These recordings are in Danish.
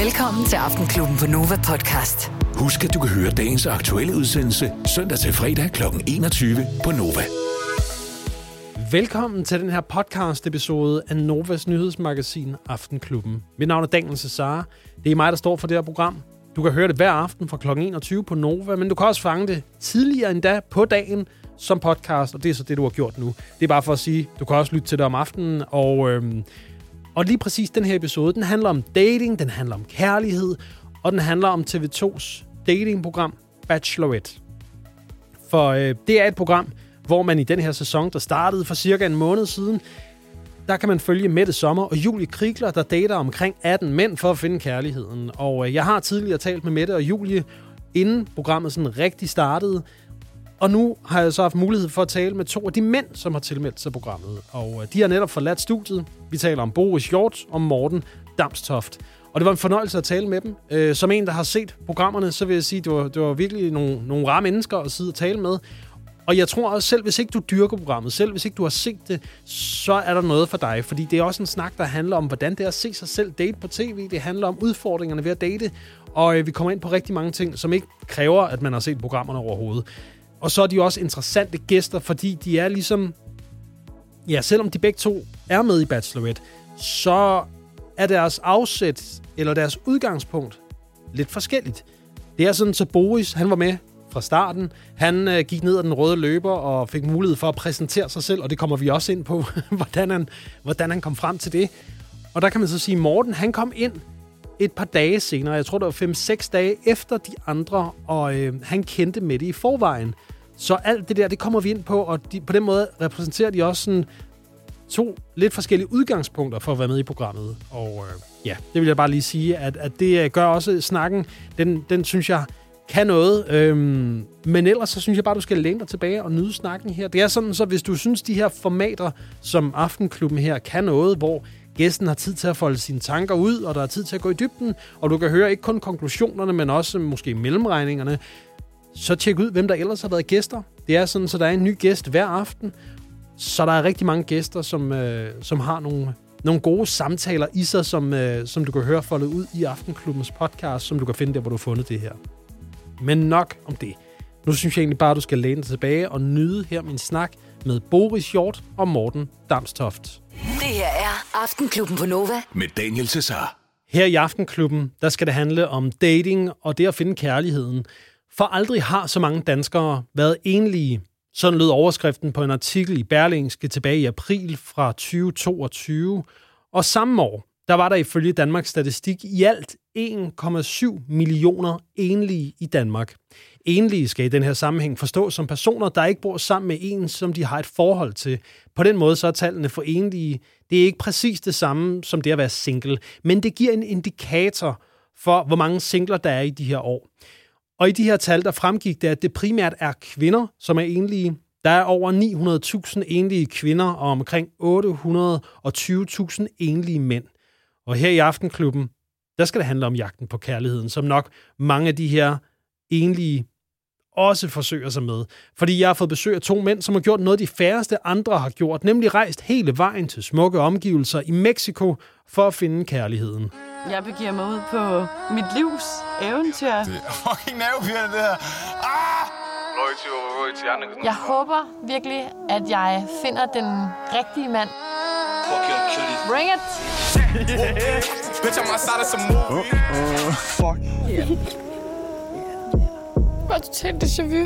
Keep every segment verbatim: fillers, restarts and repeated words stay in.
Velkommen til Aftenklubben på Nova Podcast. Husk, at du kan høre dagens aktuelle udsendelse søndag til fredag kl. enogtyve på Nova. Velkommen til den her podcast-episode af Novas nyhedsmagasin Aftenklubben. Mit navn er Daniel Cesar. Det er mig, der står for det her program. Du kan høre det hver aften fra kl. enogtyve på Nova, men du kan også fange det tidligere endda på dagen som podcast, og det er så det, du har gjort nu. Det er bare for at sige, du kan også lytte til det om aftenen, og, øhm, og lige præcis den her episode, den handler om dating, den handler om kærlighed, og den handler om T V to's datingprogram Bachelorette. For øh, det er et program, hvor man i den her sæson, der startede for cirka en måned siden, der kan man følge Mette Sommer og Julie Krigler, der dater omkring atten mænd for at finde kærligheden. Og øh, jeg har tidligere talt med Mette og Julie, inden programmet sådan rigtig startede. Og nu har jeg så haft mulighed for at tale med to af de mænd, som har tilmeldt sig programmet. Og øh, de har netop forladt studiet. Vi taler om Boris Hjort og Morten Damstoft. Og det var en fornøjelse at tale med dem. Øh, som en, der har set programmerne, så vil jeg sige, at det var, det var virkelig nogle, nogle rare mennesker at sidde og tale med. Og jeg tror også, selv hvis ikke du dyrker programmet, selv hvis ikke du har set det, så er der noget for dig. Fordi det er også en snak, der handler om, hvordan det er at se sig selv date på tv. Det handler om udfordringerne ved at date. Og øh, vi kommer ind på rigtig mange ting, som ikke kræver, at man har set programmerne overhovedet. Og så er de også interessante gæster, fordi de er ligesom... Ja, selvom de begge to er med i Bachelorette, så er deres afsæt, eller deres udgangspunkt, lidt forskelligt. Det er sådan, så Boris, han var med fra starten. Han øh, gik ned ad den røde løber og fik mulighed for at præsentere sig selv, og det kommer vi også ind på, hvordan, han, hvordan han kom frem til det. Og der kan man så sige, Morten, han kom ind et par dage senere, jeg tror det var fem seks dage efter de andre, og øh, han kendte Mette i forvejen. Så alt det der, det kommer vi ind på, og de, på den måde repræsenterer de også sådan to lidt forskellige udgangspunkter for at være med i programmet. Og øh, ja, det vil jeg bare lige sige, at, at det gør også snakken, den, den synes jeg kan noget. Øhm, men ellers så synes jeg bare, du skal læne dig tilbage og nyde snakken her. Det er sådan, så hvis du synes, de her formater, som Aftenklubben her, kan noget, hvor gæsten har tid til at folde sine tanker ud, og der er tid til at gå i dybden, og du kan høre ikke kun konklusionerne, men også måske mellemregningerne, så tjek ud, hvem der ellers har været gæster. Det er sådan, så der er en ny gæst hver aften, så der er rigtig mange gæster, som, øh, som har nogle, nogle gode samtaler i sig, som, øh, som du kan høre foldet ud i Aftenklubbens podcast, som du kan finde der, hvor du har fundet det her. Men nok om det. Nu synes jeg egentlig bare, at du skal læne dig tilbage og nyde her min snak med Boris Hjort og Morten Damstoft. Det her er Aftenklubben på Nova. Med Daniel Cesar. Her i Aftenklubben, der skal det handle om dating og det at finde kærligheden. For aldrig har så mange danskere været enlige. Sådan lød overskriften på en artikel i Berlingske tilbage i april fra tyve toogtyve. Og samme år, der var der ifølge Danmarks Statistik i alt en komma syv millioner enlige i Danmark. Enlige skal i den her sammenhæng forstås som personer, der ikke bor sammen med en, som de har et forhold til. På den måde så er tallene for enlige, det er ikke præcis det samme som det at være single, men det giver en indikator for, hvor mange singler der er i de her år. Og i de her tal, der fremgik det, at det primært er kvinder, som er enlige. Der er over ni hundrede tusind enlige kvinder og omkring otte hundrede og tyve tusind enlige mænd. Og her i Aftenklubben, der skal det handle om jagten på kærligheden, som nok mange af de her enlige også forsøger sig med. Fordi jeg har fået besøg af to mænd, som har gjort noget, de færreste andre har gjort, nemlig rejst hele vejen til smukke omgivelser i Mexico for at finde kærligheden. Jeg begiver mig ud på mit livs eventyr. Det er fucking nervepirrende, det her. Ah! Jeg håber virkelig, at jeg finder den rigtige mand. Bring it! Bitch, I'm outside of some movie. Uh, uh, fuck. Yeah. Bare totalt déjà vu.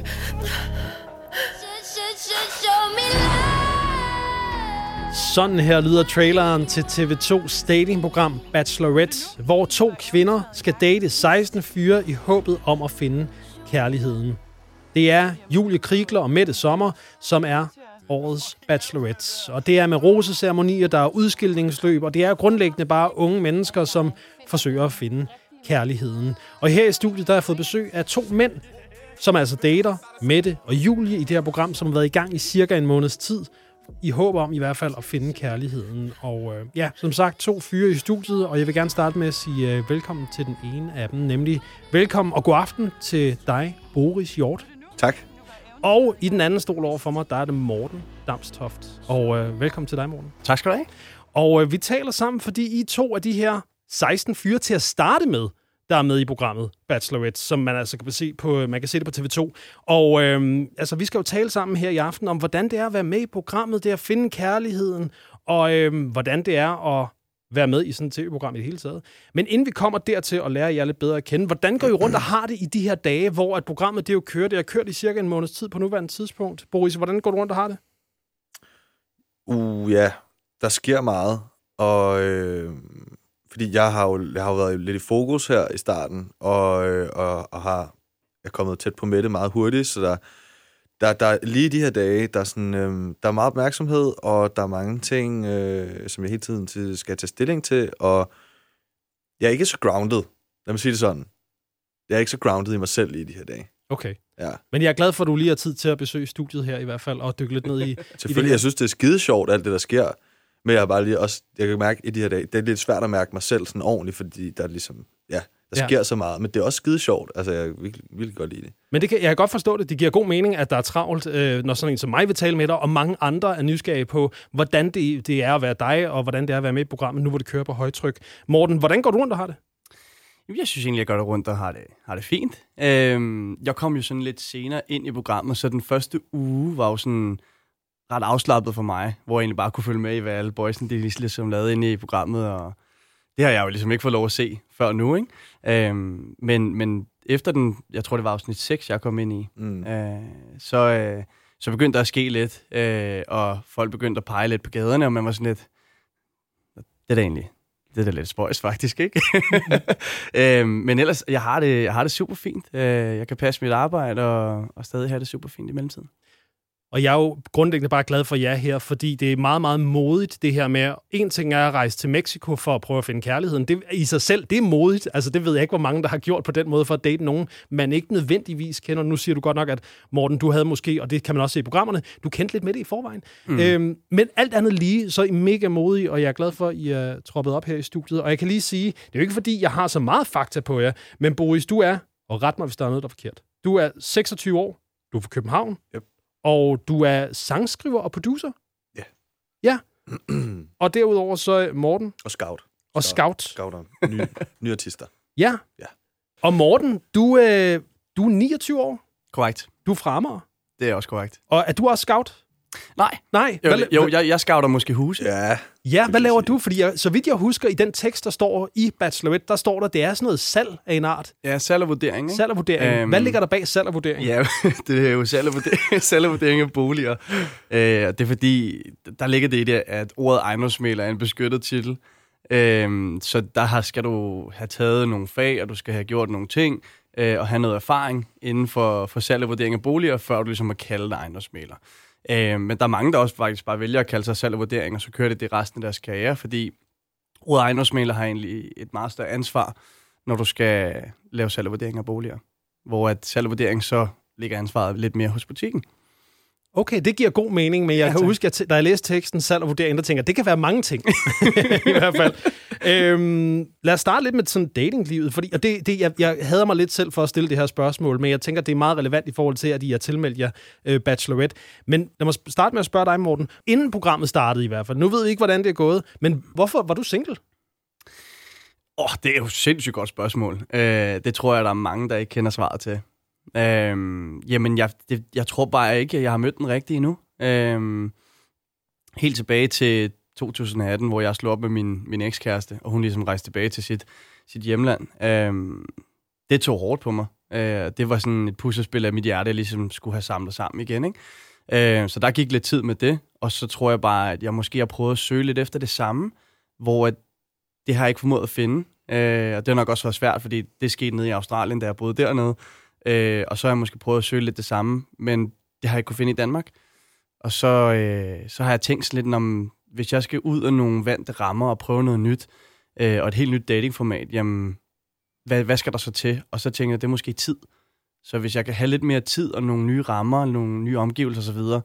Sådan her lyder traileren til T V to's datingprogram Bachelorette, hvor to kvinder skal date seksten fyre i håbet om at finde kærligheden. Det er Julie Krigler og Mette Sommer, som er årets Bachelorette. Og det er med roseceremonier, der er udskilningsløb, og det er grundlæggende bare unge mennesker, som forsøger at finde kærligheden. Og her i studiet, der har jeg fået besøg af to mænd, som altså dater, Mette og Julie, i det her program, som har været i gang i cirka en måneds tid, i håb om i hvert fald at finde kærligheden. Og øh, ja, som sagt, to fyre i studiet, og jeg vil gerne starte med at sige øh, velkommen til den ene af dem, nemlig velkommen og god aften til dig, Boris Hjort. Tak. Og i den anden stol over for mig, der er det Morten Damstoft. Og øh, velkommen til dig, Morten. Tak skal du have. Og øh, vi taler sammen, fordi I er to af de her seksten fyre til at starte med, der er med i programmet Bachelorette, som man altså kan se på, man kan se det på T V to. Og øhm, altså, vi skal jo tale sammen her i aften om, hvordan det er at være med i programmet, det er at finde kærligheden, og øhm, hvordan det er at være med i sådan et tv-program i det hele taget. Men inden vi kommer dertil at lære jer lidt bedre at kende, hvordan går I rundt og har det i de her dage, hvor at programmet det jo kører? Det har kørt i cirka en måneds tid på nuværende tidspunkt. Boris, hvordan går du rundt og har det? Uh, ja, der sker meget, og øh, fordi jeg har jo jeg har jo været lidt i fokus her i starten, og, øh, og, og har jeg er kommet tæt på Mette meget hurtigt, så der, der, der lige de her dage, der er, sådan, øh, der er meget opmærksomhed, og der er mange ting, øh, som jeg hele tiden til, skal tage stilling til, og jeg er ikke så grounded, lad mig sige det sådan. Jeg er ikke så grounded i mig selv i de her dage. Okay. Ja. Men jeg er glad for, at du lige har tid til at besøge studiet her i hvert fald, og dykke lidt ned i... Selvfølgelig, i jeg synes, det er skide sjovt, alt det, der sker. Men jeg har bare lige også... Jeg kan mærke i de her dage, det er lidt svært at mærke mig selv sådan ordentligt, fordi der er ligesom... Ja, der sker ja. så meget. Men det er også skide sjovt. Altså, jeg vil virkelig, virkelig godt lide det. Men det kan, jeg kan godt forstå det. Det giver god mening, at der er travlt, øh, når sådan en som mig vil tale med dig, og mange andre er nysgerrige på, hvordan det, det er at være dig, og hvordan det er at være med i programmet, nu hvor det kører på højtryk. Morten, hvordan går du rundt og har det? Jeg synes egentlig, jeg går rundt og har det, har det fint. Øhm, jeg kom jo sådan lidt senere ind i programmet, så den første uge var jo sådan ret afslappet for mig, hvor jeg egentlig bare kunne følge med i, hvad alle boysene de ligesom lavede inde i programmet, og det har jeg jo ligesom ikke fået lov at se før nu, ikke? Øhm, men, men efter den, jeg tror det var afsnit seks, jeg kom ind i, mm. øh, så, øh, så begyndte der at ske lidt, øh, og folk begyndte at pege lidt på gaderne, og man var sådan lidt, det er da egentlig... Det er da lidt spøjs, faktisk, ikke? øhm, men ellers, jeg har det, jeg har det super fint. Øh, jeg kan passe mit arbejde, og, og stadig have det super fint i mellemtiden. Og jeg er jo grundlæggende bare glad for jer her, fordi det er meget, meget modigt, det her med... En ting er at rejse til Mexico for at prøve at finde kærligheden. Det i sig selv, det er modigt. Altså, det ved jeg ikke, hvor mange, der har gjort på den måde for at date nogen, man ikke nødvendigvis kender. Nu siger du godt nok, at Morten, du havde måske, og det kan man også se i programmerne, du kendte lidt med det i forvejen. Mm. Øhm, men alt andet lige, så er I mega modige, og jeg er glad for, at I er troppet op her i studiet. Og jeg kan lige sige, det er jo ikke fordi, jeg har så meget fakta på jer, men Boris, du er, og ret mig, hvis der er noget, der er forkert. Du er seksogtyve år, du er fra København, yep. Og du er sangskriver og producer? Ja. Ja. Og derudover så Morten? Og scout. Og scout. Scouter. Nye, nye artister. Ja. Ja. Og Morten, du, øh, du er niogtyve år? Korrekt. Du er fra Amager? Det er også korrekt. Og er du også scout? Nej. Nej. Jo, hvad, jo jeg, jeg scouter måske huse. Ja. Ja, hvad laver du? Fordi jeg, så vidt jeg husker, i den tekst, der står i Bachelorette, der står der, det er sådan noget salg af en art. Ja, salg og vurdering. Ikke? Salg og vurdering. Øhm, hvad ligger der bag salg og vurdering? Ja, det er jo salg og vurdering, salg og vurdering af boliger. Øh, det er fordi, der ligger det i det, at ordet ejendomsmægler er en beskyttet titel. Øh, så der har, skal du have taget nogle fag, og du skal have gjort nogle ting, øh, og have noget erfaring inden for, for salg og vurdering af boliger, før du ligesom må kalde dig ejendomsmægler. Øh, men der er mange, der også faktisk bare vælger at kalde sig salg og vurdering, og så kører det det resten af deres karriere, fordi ordet ejendomsmægler har egentlig et meget større ansvar, når du skal lave salg og vurdering af boliger. Hvor at salg og vurdering så ligger ansvaret lidt mere hos butikken. Okay, det giver god mening, men jeg ja, kan huske, at da jeg læste teksten salg og vurdering, der tænker jeg, det kan være mange ting. I hvert fald. Øhm, lad os starte lidt med sådan datinglivet, fordi og det, det, jeg, jeg hader mig lidt selv for at stille det her spørgsmål, men jeg tænker, det er meget relevant i forhold til, at I har tilmeldt jer øh, Bachelorette. Men lad mig starte med at spørge dig, Morten. Inden programmet startede i hvert fald. Nu ved jeg ikke, hvordan det er gået, men hvorfor var du single? Åh, oh, det er jo et sindssygt godt spørgsmål. Øh, det tror jeg, der er mange, der ikke kender svaret til. Øhm, jamen, jeg, det, jeg tror bare ikke, at jeg har mødt den rigtige endnu. Øhm, helt tilbage til to tusind atten, hvor jeg slog op med min, min ekskæreste, og hun ligesom rejste tilbage til sit, sit hjemland. Øhm, det tog hårdt på mig. Øh, det var sådan et puslespil af mit hjerte, jeg ligesom skulle have samlet sammen igen. Ikke? Øh, så der gik lidt tid med det, og så tror jeg bare, at jeg måske har prøvet at søge lidt efter det samme, hvor at det har jeg ikke formået at finde. Øh, og det har nok også været svært, fordi det skete nede i Australien, da jeg boede dernede. Øh, og så har jeg måske prøvet at søge lidt det samme, men det har jeg ikke kunne finde i Danmark. Og så, øh, så har jeg tænkt sådan lidt, om hvis jeg skal ud af nogle vante rammer og prøve noget nyt, øh, og et helt nyt datingformat, jamen, hvad, hvad skal der så til? Og så tænker jeg, det er måske tid. Så hvis jeg kan have lidt mere tid og nogle nye rammer, nogle nye omgivelser osv.,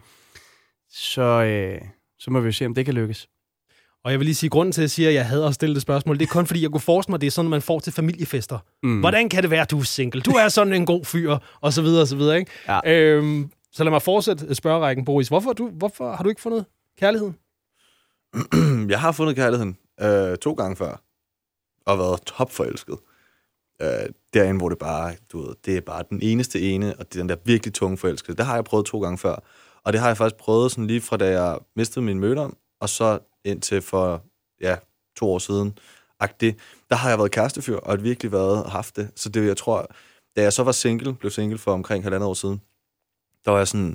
så, øh, så må vi jo se, om det kan lykkes. Og jeg vil lige sige, grunden til, at jeg siger, at jeg hader at stille det spørgsmål, det er kun fordi, jeg kunne forestille mig, at det er sådan, man får til familiefester. Mm. Hvordan kan det være, at du er single? Du er sådan en god fyr, og så videre, og så videre, ikke? Ja. Øhm, så lad mig fortsætte spørgerækken, Boris. Hvorfor, du, hvorfor har du ikke fundet kærligheden? Jeg har fundet kærligheden øh, to gange før. og været topforelsket. Øh, derinde, hvor det bare, du ved, det er bare den eneste ene, og det er den der virkelig tunge forelskelse. Det har jeg prøvet to gange før. Og det har jeg faktisk prøvet sådan lige fra da jeg mistede min mødom, og så indtil for, ja, to år siden, agtigt. Der har jeg været kærestefyr, og virkelig været haft det. Så det, jeg tror, da jeg så var single, blev single for omkring halvandet år siden, der var jeg sådan,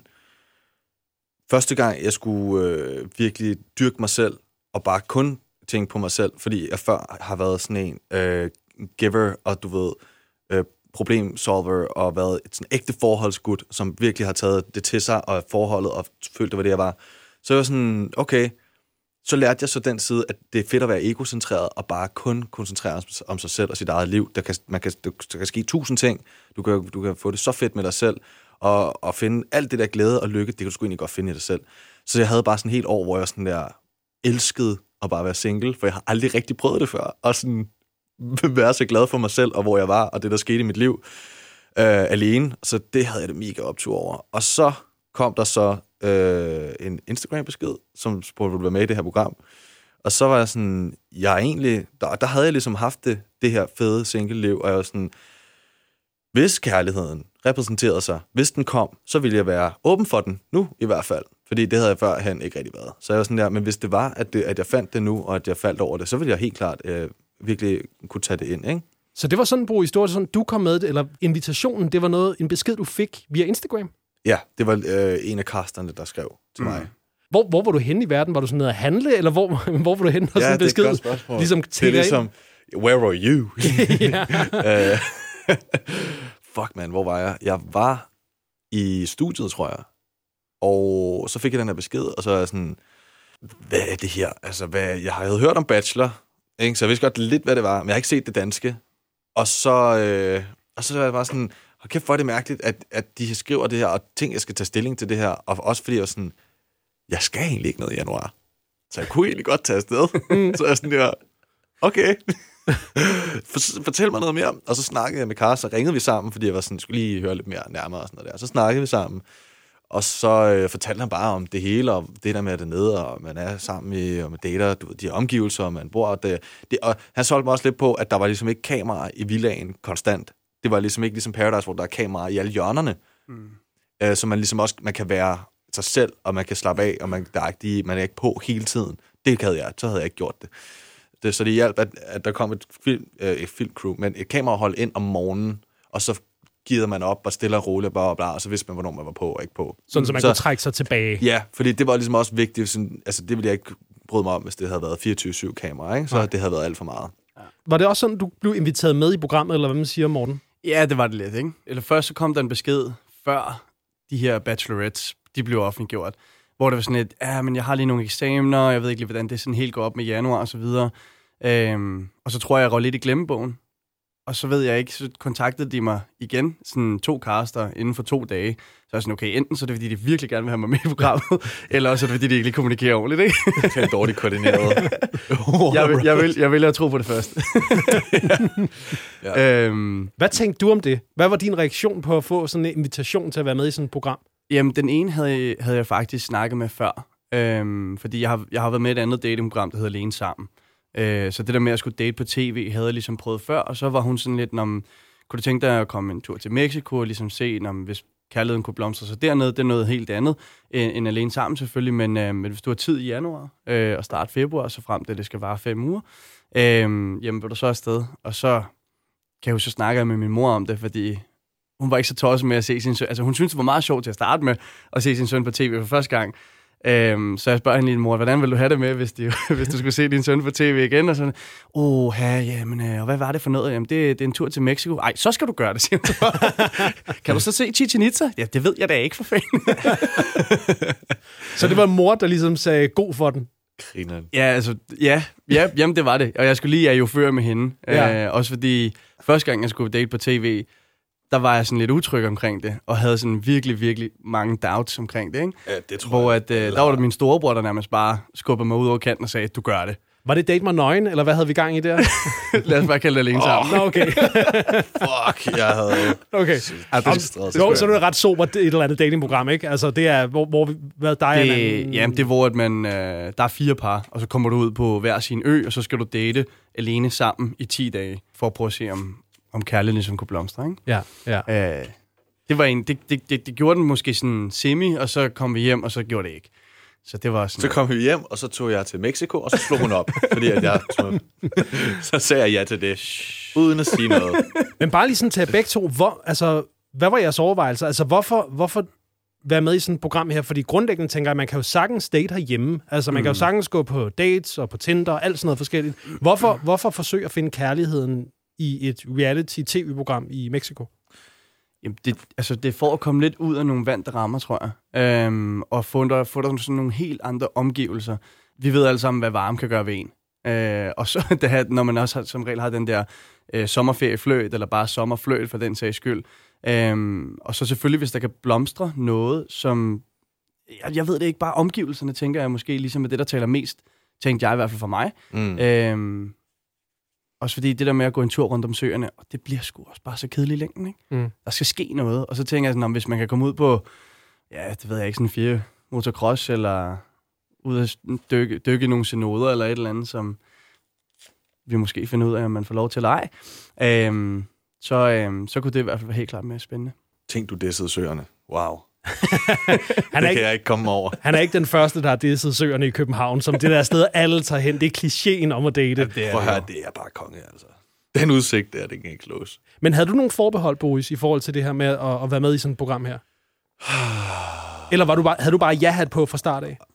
første gang, jeg skulle øh, virkelig dyrke mig selv, og bare kun tænke på mig selv, fordi jeg før har været sådan en øh, giver, og du ved, øh, problemsolver, og været et sådan ægte forholdsgud, som virkelig har taget det til sig, og forholdet, og følte, det var det, jeg var. Så jeg var sådan, okay, så lærte jeg så den side, at det er fedt at være egocentreret, og bare kun koncentrere sig om sig selv og sit eget liv. Der kan, man kan, der kan ske tusind ting. Du kan, du kan få det så fedt med dig selv, og, og finde alt det der glæde og lykke, det kan du sgu egentlig godt finde i dig selv. Så jeg havde bare sådan et helt år, hvor jeg sådan der elskede at bare være single, for jeg har aldrig rigtig prøvet det før, og sådan være så glad for mig selv, og hvor jeg var, og det, der skete i mit liv, øh, alene. Så det havde jeg det mega optur over. Og så kom der så øh, en Instagram-besked, som spurgte, vil du være med i det her program? Og så var jeg sådan, jeg egentlig, der, der havde jeg ligesom haft det, det her fede single-liv, og jeg var sådan, hvis kærligheden repræsenterede sig, hvis den kom, så ville jeg være åben for den, nu i hvert fald. Fordi det havde jeg førhen ikke rigtig været. Så jeg var sådan der, men hvis det var, at, det, at jeg fandt det nu, og at jeg faldt over det, så ville jeg helt klart øh, virkelig kunne tage det ind, ikke? Så det var sådan, Bo, historie, sådan du kom med, eller invitationen, det var noget, en besked, du fik via Instagram? Ja, det var øh, en af casterne, der skrev til mm. mig. Hvor, hvor var du henne i verden? Var du sådan nede at handle, eller hvor, hvor var du henne? Ja, sådan en besked? Det er et godt spørgsmål. Ligesom det er ligesom, where were you? uh, fuck, man, hvor var jeg? Jeg var i studiet, tror jeg. Og så fik jeg den her besked, og så er jeg sådan, hvad er det her? Altså, hvad, jeg havde hørt om Bachelor, ikke? Så jeg vidste godt lidt, hvad det var, men jeg har ikke set det danske. Og så, øh, og så er jeg bare sådan, hold kæft, hvor er det mærkeligt, at, at de skriver det her, og ting, jeg skal tage stilling til det her, og også fordi jeg var sådan, jeg skal egentlig ikke noget i januar. Så jeg kunne egentlig godt tage afsted. Så jeg sådan der, okay, fortæl mig noget mere. Og så snakkede jeg med Karl, så ringede vi sammen, fordi jeg var sådan, skulle lige høre lidt mere nærmere og sådan noget der. Så snakkede vi sammen, og så øh, fortalte han bare om det hele, og det der med det nede, og man er sammen i, og man dater, du ved, de omgivelser, og man bor, og, det, det, og han solgte mig også lidt på, at der var ligesom ikke kameraer i villaen konstant. Det var ligesom ikke ligesom Paradise, hvor der er kameraer i alle hjørnerne. Mm. Øh, så man ligesom også, man kan være sig selv, og man kan slappe af, og man, der er ikke, man er ikke på hele tiden. Det havde jeg, så havde jeg ikke gjort det. det så det hjalp, at, at der kom et, film, øh, et filmcrew, men et kamerahold ind om morgenen, og så gider man op og stiller og roligt, og bla, bla, bla, og så vidste man, hvornår man var på og ikke på. Sådan, så man så, kunne trække sig tilbage. Ja, fordi det var ligesom også vigtigt. Sådan, altså, det ville jeg ikke bryde mig om, hvis det havde været fireogtyve syv kamera, ikke? Så Nej. det havde været alt for meget. Ja. Var det også sådan, du blev inviteret med i programmet, eller hvad man siger, Morten? Ja, det var det lidt, ikke? Eller først så kom der en besked, før de her bachelorettes, de blev offentliggjort, hvor det var sådan et, ja, men jeg har lige nogle eksamener, jeg ved ikke lige, hvordan det sådan helt går op med januar og så videre. Øhm, og så tror jeg, jeg røg lidt i glemmebogen. Og så ved jeg ikke, så kontaktede de mig igen, sådan to caster inden for to dage. Så er jeg sådan, okay, enten så er det, fordi de virkelig gerne vil have mig med i programmet, eller også er det, fordi de ikke lige kommunikerer ordentligt, ikke? Det er dårligt koordineret. jeg, vil, jeg, vil, jeg vil at tro på det første. ja. øhm, Hvad tænkte du om det? Hvad var din reaktion på at få sådan en invitation til at være med i sådan et program? Jamen, den ene havde, havde jeg faktisk snakket med før. Øhm, fordi jeg har, jeg har været med i et andet datingprogram, der hedder Alene Sammen. Så det der med at skulle date på tv, havde jeg ligesom prøvet før, og så var hun sådan lidt, om kunne du tænke dig at komme en tur til Mexico, og ligesom se, om hvis kærligheden kunne blomstre sig dernede, det er noget helt andet, end, end Alene Sammen selvfølgelig, men, øh, men hvis du har tid i januar, øh, og start februar, så frem til det skal vare fem uger, øh, jamen vil du så afsted, og så kan jeg jo så snakke med min mor om det, fordi hun var ikke så tosset med at se sin søn, altså hun synes det var meget sjovt til at starte med, at se sin søn på tv for første gang. Øhm, så jeg spørger hende lige, mor, hvordan vil du have det med, hvis, de, hvis du skulle se din søn på tv igen? Og sådan, åh, ja, jamen, øh, og hvad var det for noget? Jamen, det, det er en tur til Mexico. Ej, så skal du gøre det, siger hun. Kan du så se Chichen Itza? Ja, det ved jeg da ikke, for fanden. Så det var mor, der ligesom sagde god for den? Grineren. Ja, altså, ja, ja, jamen det var det. Og jeg skulle lige ajoføre med hende. Ja. Øh, også fordi, første gang jeg skulle date på tv, der var jeg sådan lidt utryg omkring det, og havde sådan virkelig, virkelig mange doubts omkring det, ikke? Ja, det tror Hvor jeg. at, øh, der var det min storebror, der nærmest bare skubbede mig ud over kanten og sagde, du gør det. Var det Date mig nøgen, eller hvad havde vi gang i der? Lad os bare kalde det alene sammen. Nå, okay. Fuck, jeg havde... Okay. Om, jo, så er det ret sobert et eller andet datingprogram, ikke? Altså, det er, hvor, hvor hvad dig er man... Jamen, det er, hvor at man, øh, der er fire par, og så kommer du ud på hver sin ø, og så skal du date alene sammen i ti dage, for at prøve at se, om, om kærligheden ligesom kunne blomstre, ikke? Ja, ja. Øh, det, var en, det, det, det, det gjorde den måske sådan semi, og så kom vi hjem, og så gjorde det ikke. Så det var sådan... Så kom vi hjem, og så tog jeg til Mexico, og så slog hun op, fordi at jeg tog... Så sagde jeg ja til det, uden at sige noget. Men bare lige sådan til begge to, hvor, altså, hvad var jeres overvejelser? Altså, hvorfor, hvorfor være med i sådan et program her? Fordi grundlæggende tænker jeg, at man kan jo sagtens date herhjemme. Altså, man mm. kan jo sagtens gå på dates og på Tinder og alt sådan noget forskelligt. Hvorfor, hvorfor forsøge at finde kærligheden i et reality-tv-program i Mexico? Jamen, det, altså, det er for at komme lidt ud af nogle vante rammer, tror jeg. Øhm, og få der, få der sådan nogle helt andre omgivelser. Vi ved alle sammen, hvad varme kan gøre ved en. Øh, og så, det her, når man også har, som regel har den der øh, sommerferiefløjt, eller bare sommerfløjt for den sags skyld. Øhm, og så selvfølgelig, hvis der kan blomstre noget, som... Jeg, jeg ved det ikke, bare omgivelserne, tænker jeg måske, ligesom med det, der taler mest, tænkte jeg i hvert fald for mig. Mm. Øhm, Også fordi det der med at gå en tur rundt om søerne, og det bliver sgu også bare så kedeligt i længden, ikke? Mm. Der skal ske noget. Og så tænker jeg sådan, om hvis man kan komme ud på, ja, det ved jeg ikke, sådan fire motocross, eller ud at dykke, dykke i nogle synoder, eller et eller andet, som vi måske finder ud af, om man får lov til at lege, øhm, så, øhm, så kunne det i hvert fald være helt klart mere spændende. Tænk, du dissede søerne. Wow. han er det ikke, kan jeg ikke komme over. Han er ikke den første, der har disset søerne i København, som det der sted, alle tager hen. Det er klichéen om at date. Ja, det, er, Prøv at høre, det er bare konge, altså. Den udsigt der, det kan ikke slås. Men havde du nogle forbehold, Boris, i forhold til det her med at, at være med i sådan et program her? Eller var du bare, havde du bare ja-hat på fra start af?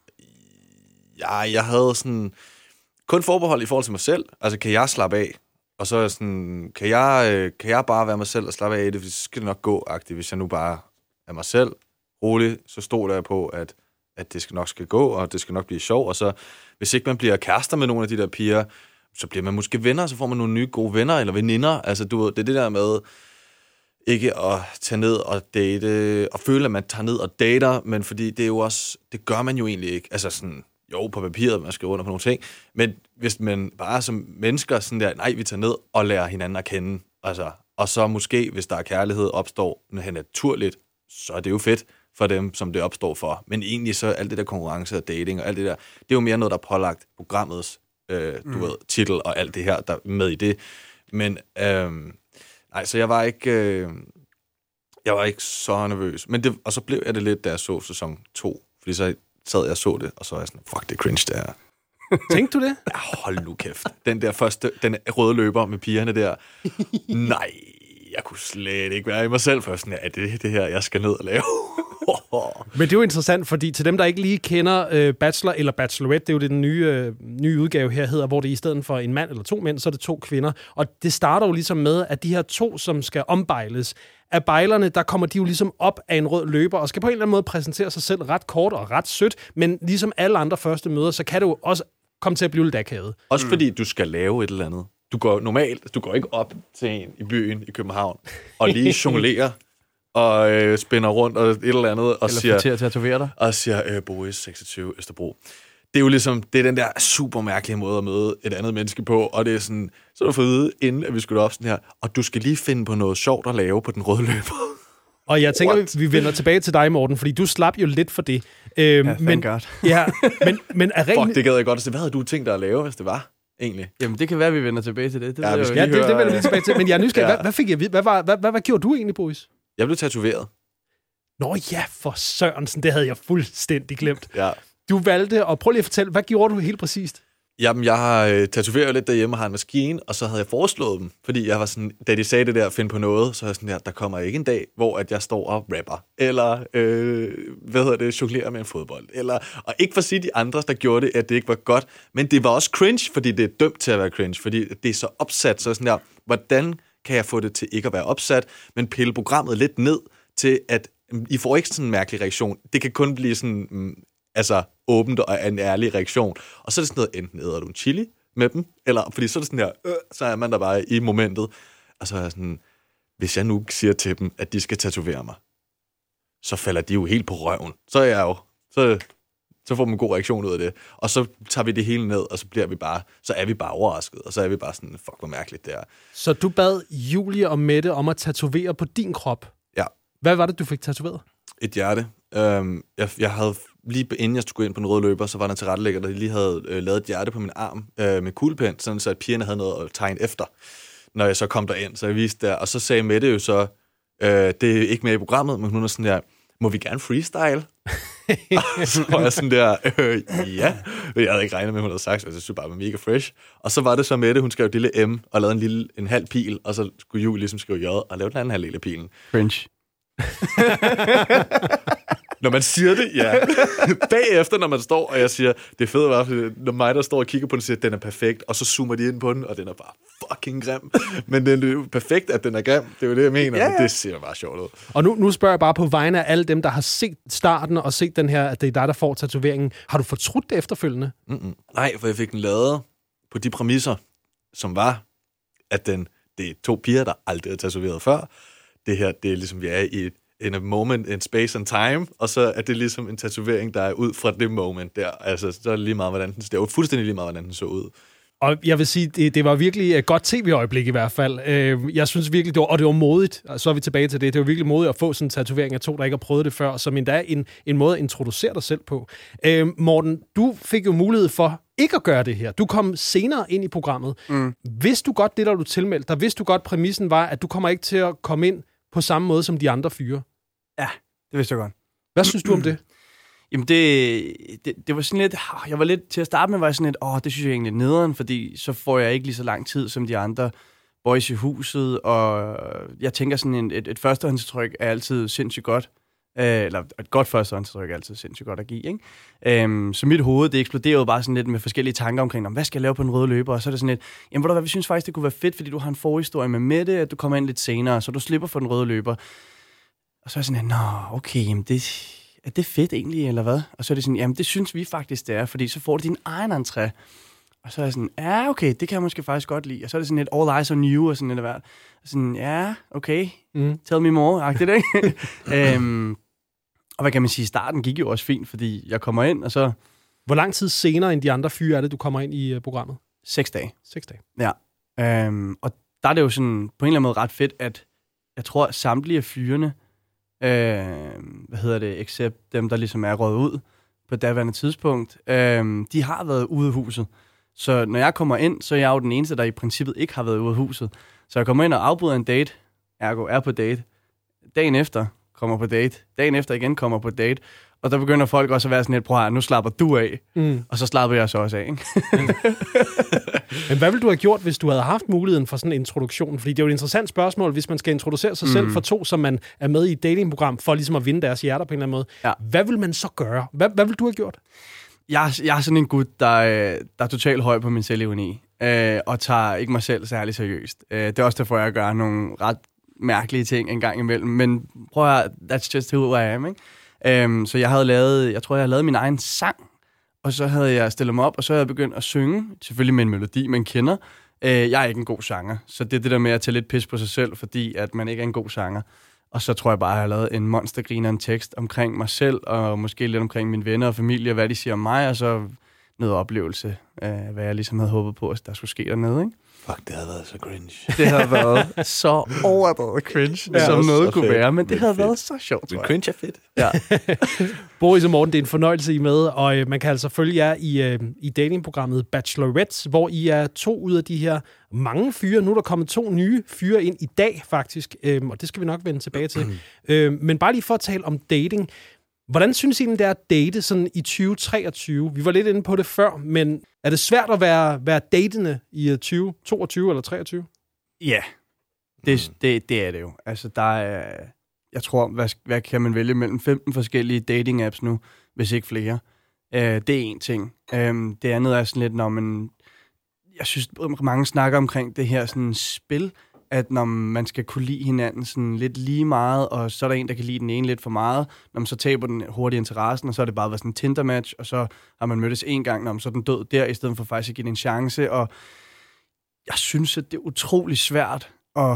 Ja, jeg havde sådan... Kun forbehold i forhold til mig selv. Altså, kan jeg slappe af? Og så er sådan... Kan jeg, kan jeg bare være mig selv og slappe af i det? Så skal det nok gå-agtigt, hvis jeg nu bare er mig selv. Roligt, så stod der på, at, at det skal nok skal gå, og det skal nok blive sjov. Og så, hvis ikke man bliver kærester med nogle af de der piger, så bliver man måske venner, så får man nogle nye gode venner eller veninder. Altså, du ved, det er det der med ikke at tage ned og date, og føle, at man tager ned og dater, men fordi det er jo også, det gør man jo egentlig ikke. Altså sådan, jo, på papiret, man skriver under på nogle ting, men hvis man bare som mennesker sådan der, nej, vi tager ned og lærer hinanden at kende, altså, og så måske, hvis der er kærlighed, opstår noget naturligt, så er det jo fedt for dem, som det opstår for. Men egentlig så alt det der konkurrence og dating og alt det der, det er jo mere noget, der er pålagt programmets øh, du mm. ved, titel og alt det her, der er med i det. Men øh, nej, så jeg var ikke øh, jeg var ikke så nervøs. Men det, og så blev jeg det lidt, da jeg så sæson to. Fordi så sad jeg og så det, og så var jeg sådan, fuck, det er cringe, det her. Tænkte du det? Ja, hold nu kæft. Den der første, den røde løber med pigerne der. Nej, jeg kunne slet ikke være i mig selv først. Ja, det er det her, jeg skal ned og lave. Men det er jo interessant, fordi til dem, der ikke lige kender øh, Bachelor eller Bachelorette, det er jo det, den nye, øh, nye udgave her hedder, hvor det i stedet for en mand eller to mænd, så er det to kvinder. Og det starter jo ligesom med, at de her to, som skal ombejles, af bejlerne, der kommer de jo ligesom op af en rød løber, og skal på en eller anden måde præsentere sig selv ret kort og ret sødt, men ligesom alle andre første møder, så kan det jo også komme til at blive lidt akavet. Også mm. fordi du skal lave et eller andet. Du går normalt, du går ikke op til en i byen i København, og lige jonglerer, og øh, spænder rundt og et eller andet, og eller siger, til at tatovere dig. Og siger, øh, Boris, seksogtyve, Østerbro. Det er jo ligesom, det er den der super mærkelige måde at møde et andet menneske på, og det er sådan, så du får at vide, inden at vi skulle op sådan her, og du skal lige finde på noget sjovt at lave på den røde løber. Og jeg tænker, What? vi vender tilbage til dig, Morten, fordi du slap jo lidt for det. Øhm, ja, men, godt. ja, men, men er rent... Fuck, det gad jeg godt. Hvad havde du tænkt dig at lave, hvis det var, egentlig? Jamen, det kan være, vi vender tilbage til det. det ja, vi ja, det, det vender vi lige tilbage til. Men jeg er nysgerrig. Ja. Hvad, hvad fik jeg hvad, hvad, hvad, hvad, hvad gjorde du egentlig, Boris? Jeg blev tatoveret. Nå ja, for Sørensen, det havde jeg fuldstændig glemt. Ja. Du valgte, og prøv lige at fortælle, hvad gjorde du helt præcist? Jamen, jeg har øh, tatoveret lidt derhjemme og har en maskine, og så havde jeg foreslået dem, fordi jeg var sådan, da de sagde det der, find på noget, så er jeg sådan der, der kommer ikke en dag, hvor at jeg står og rapper, eller, øh, hvad hedder det, jonglerer med en fodbold, eller, og ikke for at sige de andre, der gjorde det, at det ikke var godt, men det var også cringe, fordi det er dømt til at være cringe, fordi det er så opsat, så sådan der, hvordan kan jeg få det til ikke at være opsat, men pille programmet lidt ned til, at I får ikke sådan en mærkelig reaktion. Det kan kun blive sådan, mm, altså, åbent og en ærlig reaktion. Og så er det sådan noget, enten æder du en chili med dem, eller, fordi så er det sådan her, øh, så er man der bare i momentet. Og så er jeg sådan, hvis jeg nu siger til dem, at de skal tatovere mig, så falder de jo helt på røven. Så er jeg jo, så, Så får man en god reaktion ud af det. Og så tager vi det hele ned, og så bliver vi bare, så er vi bare overrasket, og så er vi bare sådan, fuck, hvor mærkeligt det er. Så du bad Julie og Mette om at tatovere på din krop. Ja. Hvad var det, du fik tatoveret? Et hjerte. Øhm, jeg, jeg havde, lige inden jeg skulle gå ind på en rød løber, så var der en tilrettelægger, der lige havde øh, lavet et hjerte på min arm øh, med kuglepen, sådan så at pigerne havde noget at tegne efter, når jeg så kom derind. Så jeg viste der, og så sagde Mette jo så, øh, det er ikke med i programmet, men hun er sådan der, må vi gerne freestyle? Og så var jeg sådan der, øh, ja. Jeg havde ikke regnet med, hun havde sagt, så jeg synes bare, det var mega fresh. Og så var det så Mette, hun skrev et lille M, og lavede en, lille, en halv pil, og så skulle Julie ligesom skrive J, og lave den anden halv lille pilen. French. Når man siger det, ja. Bagefter, når man står, og jeg siger, det er fedt at være, når mig, der står og kigger på den, siger, at den er perfekt, og så zoomer de ind på den, og den er bare fucking grim. Men det er jo perfekt, at den er grim. Det er jo det, jeg mener. Ja, ja. Det ser bare sjovt ud. Og nu, nu spørger jeg bare på vegne af alle dem, der har set starten og set den her, at det er dig, der får tatoveringen. Har du fortrudt det efterfølgende? Mm-mm. Nej, for jeg fik den lavet på de præmisser, som var, at den, det er to piger, der aldrig har tatoveret før. Det her, det er ligesom, vi er i et in a moment, in space and time, og så er det ligesom en tatovering, der er ud fra det moment der. Altså, så er det lige meget, hvordan den, det er jo fuldstændig lige meget, hvordan den så ud. Og jeg vil sige, det, det var virkelig et godt tv-øjeblik i hvert fald. Jeg synes virkelig, det var, og det var modigt, og så er vi tilbage til det, det var virkelig modigt at få sådan en tatovering af to, der ikke har prøvet det før, som endda en, en måde at introducere dig selv på. Morten, du fik jo mulighed for ikke at gøre det her. Du kom senere ind i programmet. Mm. Vidste du godt det, der du tilmeldte dig? Vidste du godt, præmissen var, at du kommer ikke til at komme ind på samme måde som de andre fyre? Ja, det vidste jeg godt. Hvad synes du om det? Jamen, det, det, det var sådan lidt... Jeg var lidt... Til at starte med var jeg sådan lidt, åh, det synes jeg egentlig er nederen, fordi så får jeg ikke lige så lang tid som de andre boys i huset, og jeg tænker sådan, en, et, et førstehåndstryk er altid sindssygt godt. Øh, eller et godt førstehåndstryk er altid sindssygt godt at give, ikke? Øhm, så mit hoved, det eksploderede bare sådan lidt med forskellige tanker omkring, om hvad skal jeg lave på en røde løber? Og så er det sådan lidt, jamen ved du hvad, vi synes faktisk, det kunne være fedt, fordi du har en forhistorie med Mette, at du kommer ind lidt senere, så du slipper for den røde løber. Og så er jeg sådan, nå, okay, jamen det, er det fedt egentlig, eller hvad? Og så er det sådan, jamen det synes vi faktisk, det er, fordi så får du din egen entré. Og så er jeg sådan, ja, okay, det kan jeg måske faktisk godt lide. Og så er det sådan lidt all eyes on you, og sådan lidt af hvert. Og sådan, ja, okay, mm. tell me more-agtigt, ikke? øhm, og hvad kan man sige, starten gik jo også fint, fordi jeg kommer ind, og så... Hvor lang tid senere end de andre fyre er det, du kommer ind i uh, programmet? Seks dage. Seks dage. Ja. Øhm, og der er det jo sådan, på en eller anden måde ret fedt, at jeg tror, at samtlige af fyrene, Øh, hvad hedder det, except dem, der ligesom er røget ud på daværende tidspunkt, øh, de har været ude af huset. Så når jeg kommer ind, så er jeg jo den eneste, der i princippet ikke har været ude af huset. Så jeg kommer ind og afbryder en date, ergo er på date. Dagen efter kommer på date. Dagen efter igen kommer på date. Og der begynder folk også at være sådan lidt, prøv her, nu slapper du af. Mm. Og så slapper jeg så også af, ikke? Men hvad ville du have gjort, hvis du havde haft muligheden for sådan en introduktion? Fordi det er jo et interessant spørgsmål, hvis man skal introducere sig mm. selv for to, som man er med i et datingprogram, for ligesom at vinde deres hjerter på en eller anden måde. Ja. Hvad vil man så gøre? Hvad, hvad vil du have gjort? Jeg, jeg er sådan en gut, der, der er totalt høj på min selvironi, øh, og tager ikke mig selv særlig seriøst. Øh, det er også derfor, jeg gør nogle ret mærkelige ting en gang imellem. Men prøv at that's just who I am, ikke? Um, så jeg havde lavet, jeg tror, jeg havde lavet min egen sang, og så havde jeg stillet mig op, og så havde jeg begyndt at synge, selvfølgelig med en melodi, man kender. Uh, jeg er ikke en god sanger, så det er det der med at tage lidt pis på sig selv, fordi at man ikke er en god sanger. Og så tror jeg bare, at jeg har lavet en monstergriner, en tekst omkring mig selv, og måske lidt omkring mine venner og familie, hvad de siger om mig, og så noget oplevelse af, hvad jeg ligesom havde håbet på, at der skulle ske dernede, ikke? Fuck, det havde været så cringe. Det havde været så overdrevet cringe, ja, som noget kunne fedt. Være, men det men havde fedt. Været så sjovt, men cringe er fedt. Ja. Boris og Morten, det er en fornøjelse, I er med, og øh, man kan altså følge jer i, øh, i datingprogrammet Bachelorette, hvor I er to ud af de her mange fyre. Nu er der kommet to nye fyre ind i dag, faktisk, øh, og det skal vi nok vende tilbage til. øh, men bare lige for at tale om dating. Hvordan synes I egentlig, det er at date sådan i tyve treogtyve? Vi var lidt inde på det før, men er det svært at være, være datende i tyve toogtyve eller treogtyve? Ja, det, det, det er det jo. Altså, der er, jeg tror, hvad, hvad kan man vælge mellem femten forskellige dating-apps nu, hvis ikke flere? Uh, det er en ting. Um, det andet er sådan lidt, når man... Jeg synes, mange snakker omkring det her sådan spil, at når man skal kunne lide hinanden sådan lidt lige meget, og så er der en, der kan lide den ene lidt for meget, når man så taber den hurtigt interessen, og så er det bare været sådan en Tinder-match, og så har man mødtes en gang, når man så er den død der, i stedet for faktisk at give den en chance, og jeg synes, at det er utrolig svært at,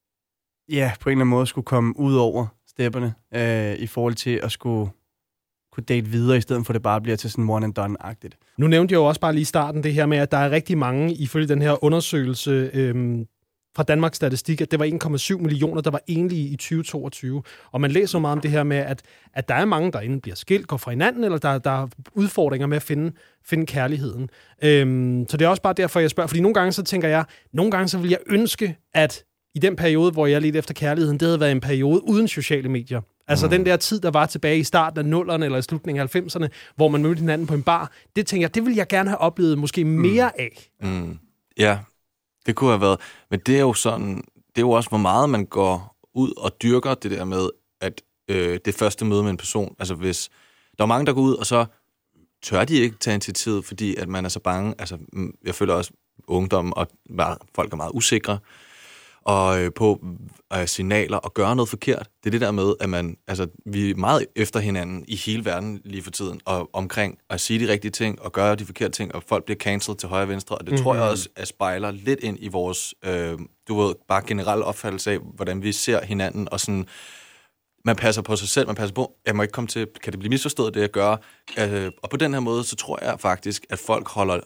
ja, på en eller anden måde skulle komme ud over stepperne, øh, i forhold til at skulle kunne date videre, i stedet for at det bare bliver til sådan one and done-agtigt. Nu nævnte jeg jo også bare lige i starten det her med, at der er rigtig mange, ifølge den her undersøgelse øhm, fra Danmarks Statistik, at det var en komma syv millioner, der var enlige i tyve toogtyve. Og man læser meget om det her med, at, at der er mange, der enten bliver skilt, går fra hinanden, eller der, der er udfordringer med at finde, finde kærligheden. Øhm, så det er også bare derfor, jeg spørger. Fordi nogle gange så tænker jeg, nogle gange så vil jeg ønske, at i den periode, hvor jeg ledte efter kærligheden, det havde været en periode uden sociale medier. Altså mm. den der tid, der var tilbage i starten af nullerne eller i slutningen af halvfemserne, hvor man mødte hinanden på en bar, det tænker jeg, det vil jeg gerne have oplevet måske mere mm. af. Mm. Ja, det kunne have været. Men det er jo sådan, det er jo også, hvor meget man går ud og dyrker det der med, at øh, det første møde med en person, altså hvis der er mange, der går ud, og så tør de ikke tage initiativ, fordi at man er så bange. Altså, jeg føler også ungdom, og folk er meget usikre, og øh, på øh, signaler og gøre noget forkert. Det er det der med, at man, altså, vi er meget efter hinanden i hele verden lige for tiden, og omkring at sige de rigtige ting, og gøre de forkerte ting, og folk bliver cancelled til højre og venstre, og det mm-hmm. tror jeg også at spejler lidt ind i vores, øh, du ved, bare generel opfattelse af, hvordan vi ser hinanden, og sådan, man passer på sig selv, man passer på, jeg må ikke komme til, kan det blive misforstået, det jeg gør? Øh, og på den her måde, så tror jeg faktisk, at folk holder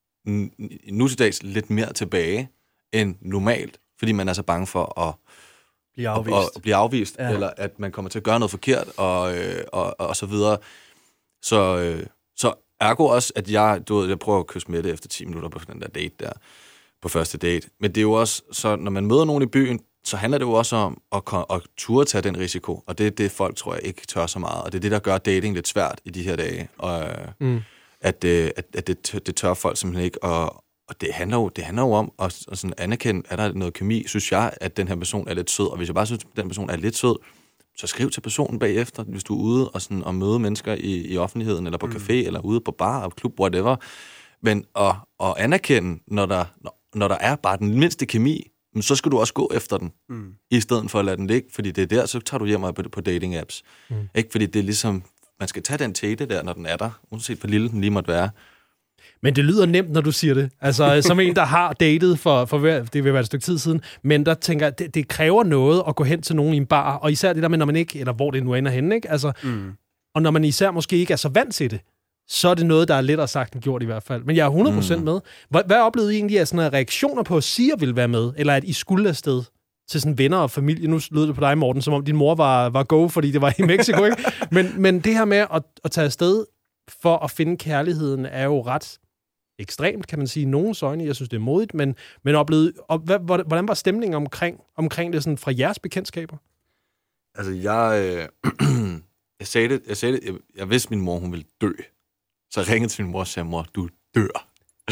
nu til dags lidt mere tilbage end normalt, fordi man er så bange for at blive afvist, og, og blive afvist ja. eller at man kommer til at gøre noget forkert, og, øh, og, og så videre. Så, øh, så ergo også, at jeg, du ved, jeg prøver at kysse med det efter ti minutter på den der date der, på første date. Men det er jo også, så når man møder nogen i byen, så handler det jo også om at, at turde tage den risiko, og det er det, folk tror jeg ikke tør så meget, og det er det, der gør dating lidt svært i de her dage, og mm. at, at, at det, det tør folk simpelthen ikke, og Og det handler jo, det handler jo om at, at sådan anerkende, er der noget kemi, synes jeg, at den her person er lidt sød. Og hvis jeg bare synes, at den person er lidt sød, så skriv til personen bagefter, hvis du er ude og, sådan, og møde mennesker i, i offentligheden, eller på mm. café, eller ude på bar, og klub, whatever. Men at, at anerkende, når der, når, når der er bare den mindste kemi, så skal du også gå efter den, mm. i stedet for at lade den ligge. Fordi det er der, så tager du hjem på, på dating-apps. Mm. Ikke fordi det er ligesom, man skal tage den tæte der, når den er der, uanset hvor lille den lige måtte være. Men det lyder nemt, når du siger det. Altså, som en, der har datet for, for det vil være et stykke tid siden, men der tænker jeg, det, det kræver noget at gå hen til nogen i en bar, og især det der med, når man ikke, eller hvor det nu ender henne, ikke? Altså, mm. og når man især måske ikke er så vant til det, så er det noget, der er lettere sagt end gjort i hvert fald. Men jeg er hundrede procent mm. med. Hvad, hvad oplevede I egentlig af sådan reaktioner på, at Sia ville være med, eller at I skulle afsted til sådan venner og familie? Nu lød det på dig, Morten, som om din mor var, var go, fordi det var i Mexico, ikke? Men, men det her med at, at tage afsted for at finde kærligheden, er jo ret ekstremt, kan man sige, i nogens øjne. Jeg synes, det er modigt, men, men oplevede, og hvad, hvordan var stemningen omkring, omkring det sådan fra jeres bekendtskaber? Altså, jeg, øh, jeg sagde det, jeg sagde det, jeg, jeg vidste, min mor, hun ville dø. Så jeg ringede til min mor og sagde, mor, du dør.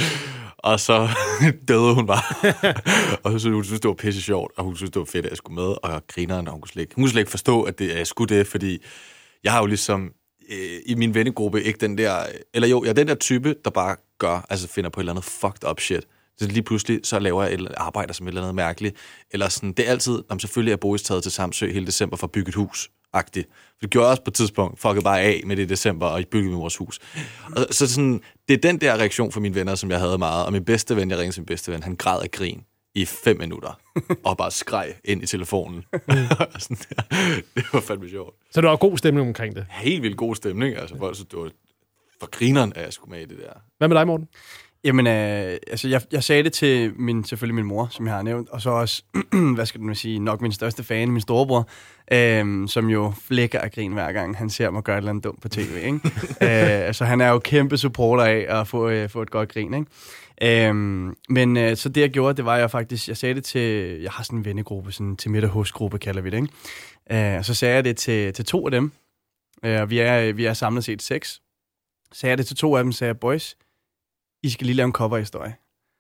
Og så døde hun bare. Og så synes hun, synes, det var pisse sjovt, og hun synes, det var fedt, at jeg skulle med, og grineren, og hun kunne slet ikke, hun kunne slet ikke forstå, at, det, at jeg skulle det, fordi jeg har jo ligesom i min vennegruppe ikke den der, eller jo, jeg er den der type, der bare gør, altså finder på et eller andet fucked up shit. Så lige pludselig, så laver jeg et arbejder som et eller andet mærkeligt. Eller sådan, det er altid, om selvfølgelig er Boris taget til Samsø hele december for at bygge et hus-agtigt. For det gjorde jeg også på et tidspunkt, fuckede bare af med det i december, og byggede med vores hus. Og så sådan, det er den der reaktion fra mine venner, som jeg havde meget. Og min bedste ven, jeg ringede til min bedste ven, han græd af grin i fem minutter, og bare skreg ind i telefonen. Sådan der. Det var fandme sjovt. Så der var god stemning omkring det? Helt vildt god stemning, altså. For, så det var for grineren, at jeg skulle med i det der. Hvad med dig, Morten? Jamen, øh, altså, jeg, jeg sagde det til min, selvfølgelig min mor, som jeg har nævnt, og så også, hvad skal man sige, nok min største fan, min storebror, øh, som jo flækker af grin hver gang, han ser mig gøre et eller andet dumt på tv, ikke? øh, altså, han er jo kæmpe supporter af at få, øh, få et godt grin, ikke? Øhm, men øh, så det jeg gjorde, det var jeg faktisk, jeg sagde det til, jeg har sådan en vennegruppe, sådan til middag hos gruppe kalder vi det, ikke? Øh, så sagde jeg det til, til to af dem, øh, vi, er, vi er samlet set seks, sagde jeg det til to af dem, sagde jeg, boys, I skal lige lave en coverhistorie,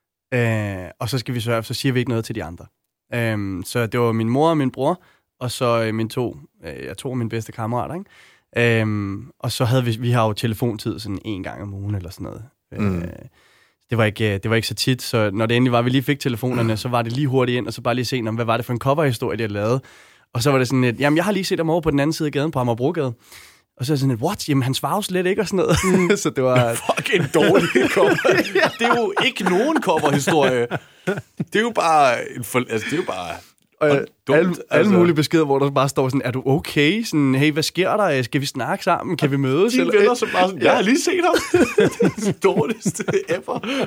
øh, og så skal vi sørge, så siger vi ikke noget til de andre. Øh, så det var min mor og min bror, og så øh, mine to, øh, jeg to af mine bedste kammerater, ikke? Øh, og så havde vi, vi har jo telefontid sådan en gang om ugen eller sådan noget. Mm. Øh, Det var, ikke, det var ikke så tit, så når det endelig var, vi lige fik telefonerne, så var det lige hurtigt ind, og så bare lige se, hvad var det for en coverhistorie, de havde lavet. Og så var det sådan et, jamen jeg har lige set ham over på den anden side af gaden, på Amagerbrogade. Og så er det sådan et, what? Jamen han svarer slet ikke, og sådan noget. Mm. Så det var... Fuck en dårlig cover. Det er jo ikke nogen coverhistorie. Det er jo bare, en for... altså, det er jo bare Og, og alle, dumt, alle altså. mulige beskeder, hvor der bare står sådan, er du okay? Sådan, hey, hvad sker der? Skal vi snakke sammen? Kan vi mødes? Dine venner som bare sådan, jeg har lige set ham. Det er det dårligste ever.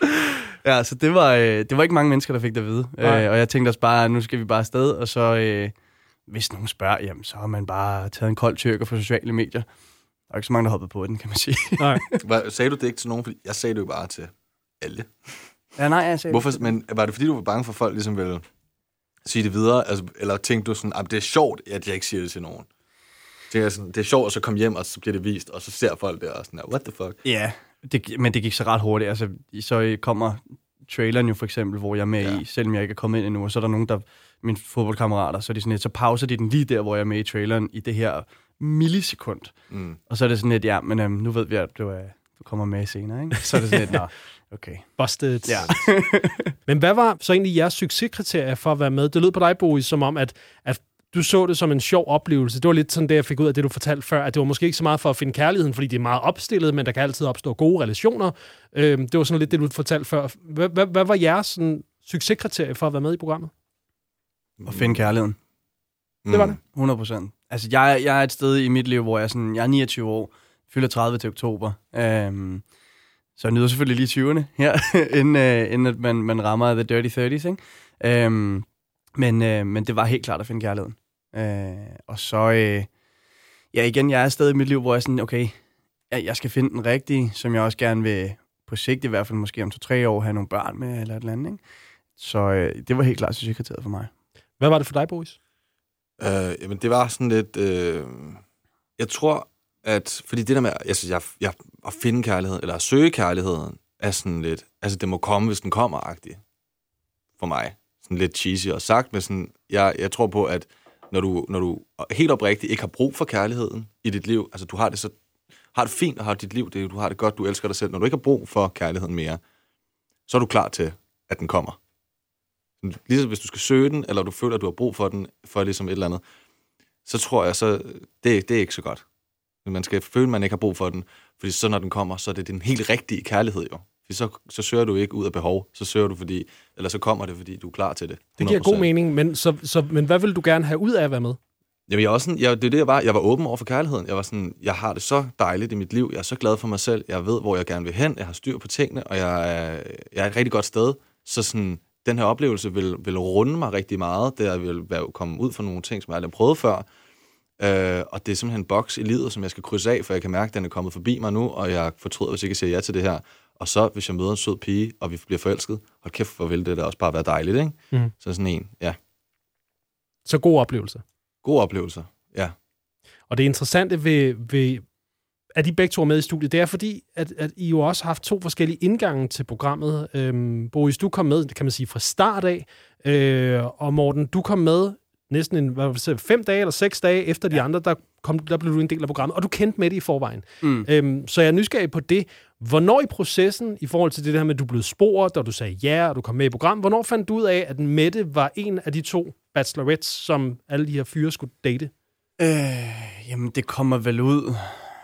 Ja, så det var, øh, det var ikke mange mennesker, der fik det at vide. Øh, og jeg tænkte også bare, nu skal vi bare afsted, og så, øh, hvis nogen spørger, jamen, så har man bare taget en kold tyrker for sociale medier. Der er ikke så mange, der hoppede på den, kan man sige. Nej. Hvad, sagde du det ikke til nogen? Fordi jeg sagde det jo bare til alle. Ja, nej, jeg sagde Hvorfor, det. men var det fordi, du var bange for, at folk ligesom ville sige det videre? Altså, eller tænkte du sådan, at det er sjovt, at jeg ikke siger det til nogen? Tænker jeg sådan, det er sjovt, at så komme hjem, og så bliver det vist, og så ser folk det, og sådan, what the fuck? Ja, det, men det gik så ret hurtigt. Altså, så kommer traileren jo for eksempel, hvor jeg er med ja. i, selvom jeg ikke er kommet ind endnu, og så er der nogen, der, mine fodboldkammerater, så er de sådan lidt, så pauser de den lige der, hvor jeg er med i traileren, i det her millisekund. Mm. Og så er det sådan lidt, ja, men øhm, nu ved vi, at du, øh, du kommer med senere, ikke? Så er det sådan lidt, nå, okay. Busted. Ja. Men hvad var så egentlig jeres succeskriterier for at være med? Det lød på dig, Boris, som om, at, at du så det som en sjov oplevelse. Det var lidt sådan det, jeg fik ud af det, du fortalte før, at det var måske ikke så meget for at finde kærligheden, fordi det er meget opstillet, men der kan altid opstå gode relationer. Øhm, det var sådan lidt det, du fortalte før. Hvad, hvad, hvad var jeres sådan, succeskriterie for at være med i programmet? At finde kærligheden. Mm. Det var det. hundrede procent. Altså, jeg, jeg er et sted i mit liv, hvor jeg, sådan, jeg er niogtyve år, fylder tredive til oktober. Øhm, så jeg nyder selvfølgelig lige tyverne her, inden, øh, inden at man, man rammer the dirty thirties, ikke? Øhm, men, øh, men det var helt klart at finde kærligheden. Øh, og så, øh, ja igen, jeg er et sted i mit liv, hvor jeg er sådan, okay, jeg, jeg skal finde den rigtige, som jeg også gerne vil på sigt, i hvert fald måske om to-tre år, have nogle børn med, eller et eller andet, ikke? Så øh, det var helt klart succeskriteriet for mig. Hvad var det for dig, Boris? Øh, jamen, det var sådan lidt... Øh, jeg tror, at... Fordi det der med altså, jeg, jeg, at finde kærligheden, eller at søge kærligheden, er sådan lidt... Altså, det må komme, hvis den kommer-agtigt. For mig. Sådan lidt cheesy og sagt, men sådan... Jeg, jeg tror på, at når du, når du helt oprigtigt ikke har brug for kærligheden i dit liv, altså, du har det så... Har det fint og har dit liv, det, du har det godt, du elsker dig selv. Når du ikke har brug for kærligheden mere, så er du klar til, at den kommer. Ligesom hvis du skal søge den, eller du føler, at du har brug for den, for ligesom et eller andet, så tror jeg, så det, det er ikke så godt. Men man skal føle, at man ikke har brug for den, fordi så når den kommer, så er det den helt rigtige kærlighed jo. Fordi så, så søger du ikke ud af behov, så søger du fordi, eller så kommer det, fordi du er klar til det. hundrede procent. Det giver god mening, men, så, så, men hvad vil du gerne have ud af at være med? Jamen, jeg var også sådan, jeg, det er det, jeg var. Jeg var åben over for kærligheden. Jeg var sådan, jeg har det så dejligt i mit liv. Jeg er så glad for mig selv. Jeg ved, hvor jeg gerne vil hen. Jeg har styr på tingene, og jeg er, jeg er et rigtig godt sted. Så sådan, den her oplevelse vil, vil runde mig rigtig meget. Det er, jeg vil være, komme ud for nogle ting, som jeg aldrig har prøvet før. Øh, og det er simpelthen en boks i livet, som jeg skal krydse af, for jeg kan mærke, at den er kommet forbi mig nu, og jeg fortryder, hvis jeg ikke siger ja til det her. Og så, hvis jeg møder en sød pige, og vi bliver forelsket, hold kæft, hvor vil det da også bare være dejligt, ikke? Mm. Så sådan en, ja. Så god oplevelse. God oplevelse, ja. Og det interessante ved, ved at de begge to er med i studiet, det er fordi, at, at I jo også har haft to forskellige indgange til programmet. Øhm, Boris, du kom med, kan man sige, fra start af, øh, og Morten, du kom med næsten en, hvad var det, fem dage eller seks dage efter de ja. andre, der, kom, der blev du en del af programmet, og du kendte med det i forvejen. Mm. Øhm, så jeg er nysgerrig på det. Hvornår i processen, i forhold til det der med, at du blev spurgt, og du sagde ja, og du kom med i programmet, hvornår fandt du ud af, at Mette var en af de to bachelorettes, som alle de her fyre skulle date? Øh, jamen, det kommer vel ud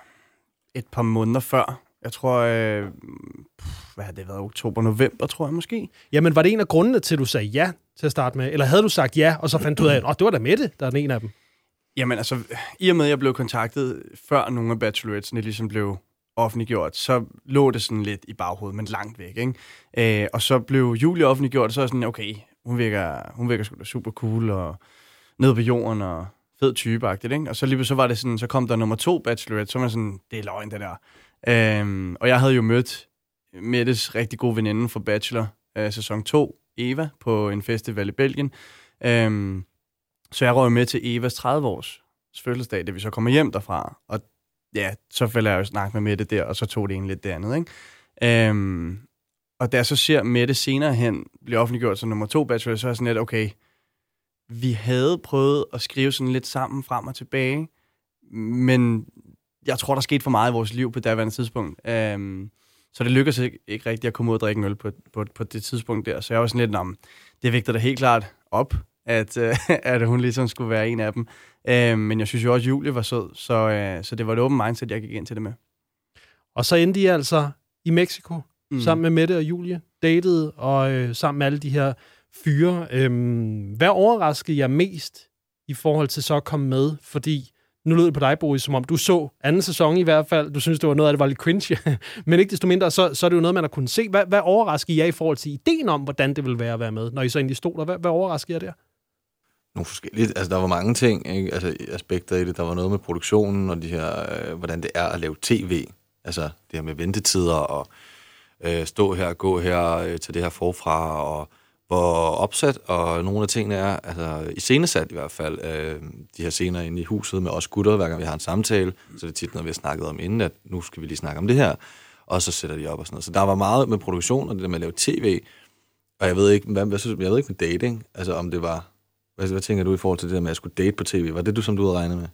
et par måneder før. Jeg tror, øh, hvad har det været, oktober, november, tror jeg måske. Jamen, var det en af grundene til, at du sagde ja til at starte med? Eller havde du sagt ja, og så fandt du ud af, at oh, det var da Mette, der er den ene af dem? Jamen, altså, i og med, at jeg blev kontaktet, før nogle af bachelorettesne ligesom blev offentliggjort, så lå det sådan lidt i baghovedet, men langt væk, ikke? Øh, og så blev Julie offentliggjort, og så er sådan, okay, hun virker, hun virker sgu da super cool, og nede på jorden, og fed type-agtigt, ikke? Og så lige så var det sådan, så kom der nummer to bachelorette, så var sådan, det er løgn, det der. Øhm, og jeg havde jo mødt Mettes rigtig gode veninde fra Bachelor øh, sæson to, Eva, på en festival i Belgien. Øhm, så jeg røg med til Evas tredive-års fødselsdag, da vi så kommer hjem derfra. Og ja, så falder jeg jo snakke med Mette der, og så tog det egentlig lidt det andet, ikke? Øhm, og da jeg så ser Mette senere hen blive offentliggjort som nummer to bachelor, så er jeg sådan lidt, okay, vi havde prøvet at skrive sådan lidt sammen frem og tilbage, men jeg tror, der skete for meget i vores liv på daværende tidspunkt. Øhm, så det lykkedes ikke, ikke rigtigt at komme ud og drikke en øl på, på, på det tidspunkt der. Så jeg var sådan lidt, om det vægter da helt klart op, at, øh, at hun ligesom skulle være en af dem. Øhm, men jeg synes jo også, at Julie var sød, så, øh, så det var et åbent mindset, jeg gik ind til det med. Og så endte I altså i Mexico, mm. sammen med Mette og Julie, datede, og øh, sammen med alle de her fyre. Øhm, hvad overraskede jeg mest i forhold til så at komme med? Fordi nu lød det på dig, Boris, som om du så anden sæson i hvert fald. Du synes, det var noget af det var lidt cringe. Men ikke desto mindre, så, så er det jo noget, man har kunnet se. Hvad, hvad overraskede jeg i forhold til ideen om, hvordan det ville være at være med, når I så egentlig stod der? Hvad, hvad overraskede jeg der? Nogle forskellige, altså der var mange ting, ikke? Altså aspekter i det. Der var noget med produktionen og de her, øh, hvordan det er at lave tv. Altså det her med ventetider og øh, stå her, gå her, øh, tage det her forfra, og hvor opsat, og nogle af tingene er altså iscenesat i hvert fald. Øh, de her scener inde i huset med os gutter, hver gang vi har en samtale, så det er tit, når vi har snakket om inden, at nu skal vi lige snakke om det her, og så sætter de op og sådan noget. Så der var meget med produktion og det der med at lave tv, og jeg ved ikke, hvad, hvad synes, jeg ved ikke med dating, altså om det var, hvad, hvad tænker du i forhold til det der med at skulle date på tv? Var det du, som du havde regnet med?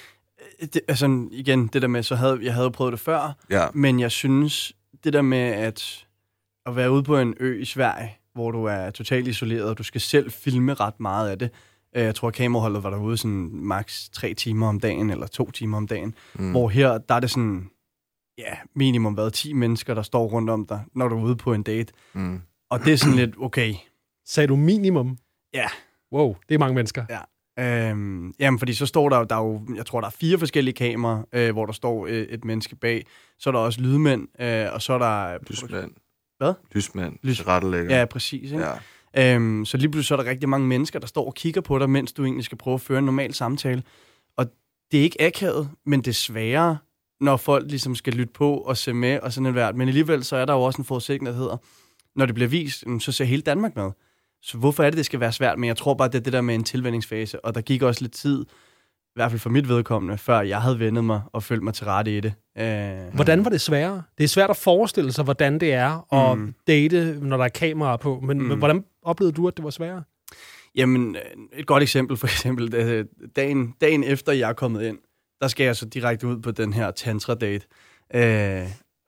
Det, altså igen, det der med, så havde jeg havde prøvet det før, ja. Men jeg synes, det der med at, at være ude på en ø i Sverige, hvor du er totalt isoleret, og du skal selv filme ret meget af det. Jeg tror, at kameraholdet var derude sådan maks tre timer om dagen, eller to timer om dagen. Mm. Hvor her, der er det sådan, ja, minimum hvad, ti mennesker, der står rundt om dig, når du er ude på en date. Mm. Og det er sådan lidt, okay. Sagde du minimum? Ja. Wow, det er mange mennesker. Ja. Øhm, jamen, fordi så står der, der er jo, jeg tror, der er fire forskellige kameraer, øh, hvor der står øh, et menneske bag. Så er der også lydmænd, øh, og så er der... Lysmænd. Hvad? Lysmænd. Lys. Rettelægger. Ja, præcis. Ikke? Ja. Øhm, så lige pludselig så er der rigtig mange mennesker, der står og kigger på dig, mens du egentlig skal prøve at føre en normal samtale. Og det er ikke akavet, men det er sværere, når folk ligesom skal lytte på og se med og sådan et hvert. Men alligevel så er der jo også en forudsætning, der hedder, når det bliver vist, så ser hele Danmark med. Så hvorfor er det, det skal være svært? Men jeg tror bare, det er det der med en tilvændingsfase, og der gik også lidt tid, i hvert fald for mit vedkommende, før jeg havde vendet mig og følt mig til rette i det. Øh, hvordan var det sværere? Det er svært at forestille sig, hvordan det er at mm. date, når der er kameraer på. Men mm. hvordan oplevede du, at det var sværere? Jamen, et godt eksempel, for eksempel, dagen, dagen efter jeg er kommet ind, der skal jeg så direkte ud på den her tantra-date. Øh,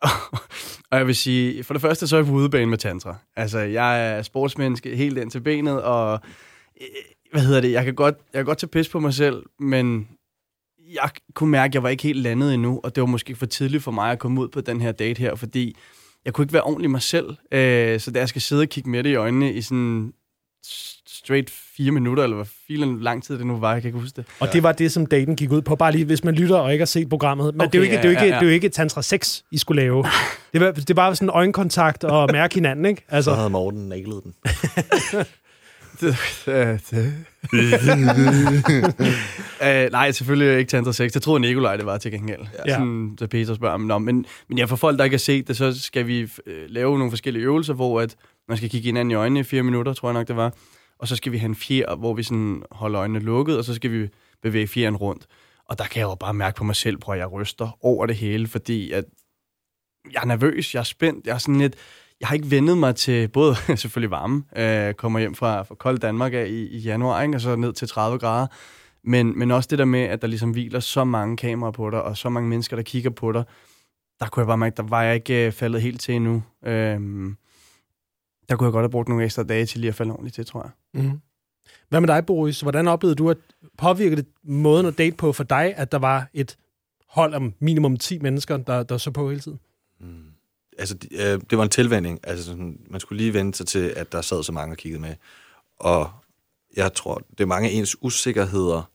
og jeg vil sige, for det første så er jeg på udebane med tantra. Altså, jeg er sportsmenneske helt ind til benet, og hvad hedder det, jeg kan godt, jeg kan godt tage pis på mig selv, men jeg kunne mærke, at jeg var ikke helt landet endnu, og det var måske for tidligt for mig at komme ud på den her date her, fordi jeg kunne ikke være ordentlig mig selv. Øh, så da jeg skal sidde og kigge med det i øjnene i sådan straight fire minutter, eller hvad filen lang tid det nu var, jeg kan ikke huske det. Og det var det, som daten gik ud på, bare lige hvis man lytter og ikke har set programmet. Men okay, det er jo ikke, ja, det er jo ikke, ja, ja. Det er jo ikke Tantra seks, I skulle lave. Det var, det var sådan øjenkontakt og mærke hinanden, ikke? Altså. Så havde Morten nailet den. det, det, det. uh, nej, selvfølgelig ikke Tantra seks. Jeg troede, Nikolaj det var til gengæld. Ja. Sådan, så Peter spørger mig om. Men, men ja, for folk, der ikke har set det, så skal vi uh, lave nogle forskellige øvelser, hvor at man skal kigge hinanden i øjnene i fire minutter, tror jeg nok, det var. Og så skal vi have en fjer, hvor vi sådan holder øjnene lukket, og så skal vi bevæge fjeren rundt. Og der kan jeg jo bare mærke på mig selv, prøv at jeg ryster over det hele, fordi at jeg er nervøs, jeg er spændt, jeg er sådan lidt... Jeg har ikke vendet mig til både selvfølgelig varme, øh, kommer hjem fra, fra kold Danmark af i, i januar, ikke? Og så ned til tredive grader. Men, men også det der med, at der ligesom hviler så mange kameraer på dig, og så mange mennesker, der kigger på dig, der kunne jeg bare mærke, der var jeg ikke øh, faldet helt til endnu. Øh, der kunne jeg godt have brugt nogle ekstra dage til lige at falde ordentligt til, tror jeg. Mm. Hvad med dig, Boris? Hvordan oplevede du, at påvirkede det måden at date på for dig, at der var et hold om minimum ti mennesker, der, der så på hele tiden? Mm. Altså, øh, det var en tilvænning. Altså, sådan, man skulle lige vende sig til, at der sad så mange og kiggede med. Og jeg tror, det er mange af ens usikkerheder,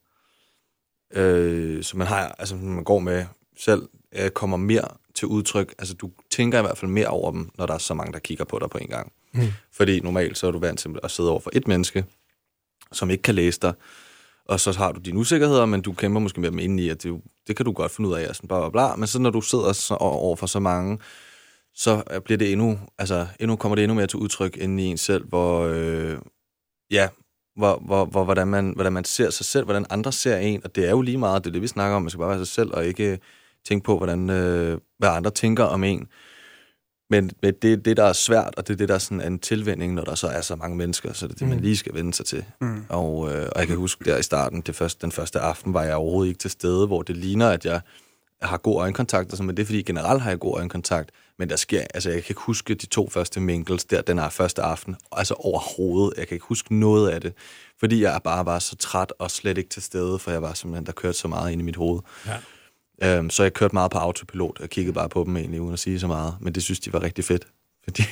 øh, som man har, altså man går med selv, øh, kommer mere til udtryk. Altså, du tænker i hvert fald mere over dem, når der er så mange, der kigger på dig på en gang. Mm. Fordi normalt så er du vant til at sidde over for et menneske, som ikke kan læse dig, og så har du dine usikkerheder, men du kæmper måske med dem indeni, at det, det kan du godt finde ud af, sådan bla, bla, bla. Men så når du sidder så over for så mange, så bliver det endnu, altså endnu kommer det endnu mere til udtryk inde i en selv, hvor øh, ja, hvor, hvor, hvor hvordan man hvordan man ser sig selv, hvordan andre ser en, og det er jo lige meget, det er det vi snakker om, man skal bare være sig selv og ikke tænke på hvordan øh, hvad andre tænker om en. Men, men det det der er svært, og det er det der er sådan en tilvænning, når der så er så mange mennesker, så det er det, man lige skal vende sig til. Mm. Og, øh, og jeg kan huske der i starten, det første, den første aften var jeg overhovedet ikke til stede, hvor det ligner, at jeg har god øjenkontakt, og sådan, men det er fordi generelt har jeg god øjenkontakt, men der sker, altså jeg kan ikke huske de to første mingles der, den er første aften, altså overhovedet, jeg kan ikke huske noget af det, fordi jeg bare var så træt og slet ikke til stede, for jeg var simpelthen, der kørte så meget ind i mit hoved. Ja. Øhm, så jeg kørte meget på autopilot, og kiggede bare på dem egentlig, uden at sige så meget, men det synes de var rigtig fedt, fordi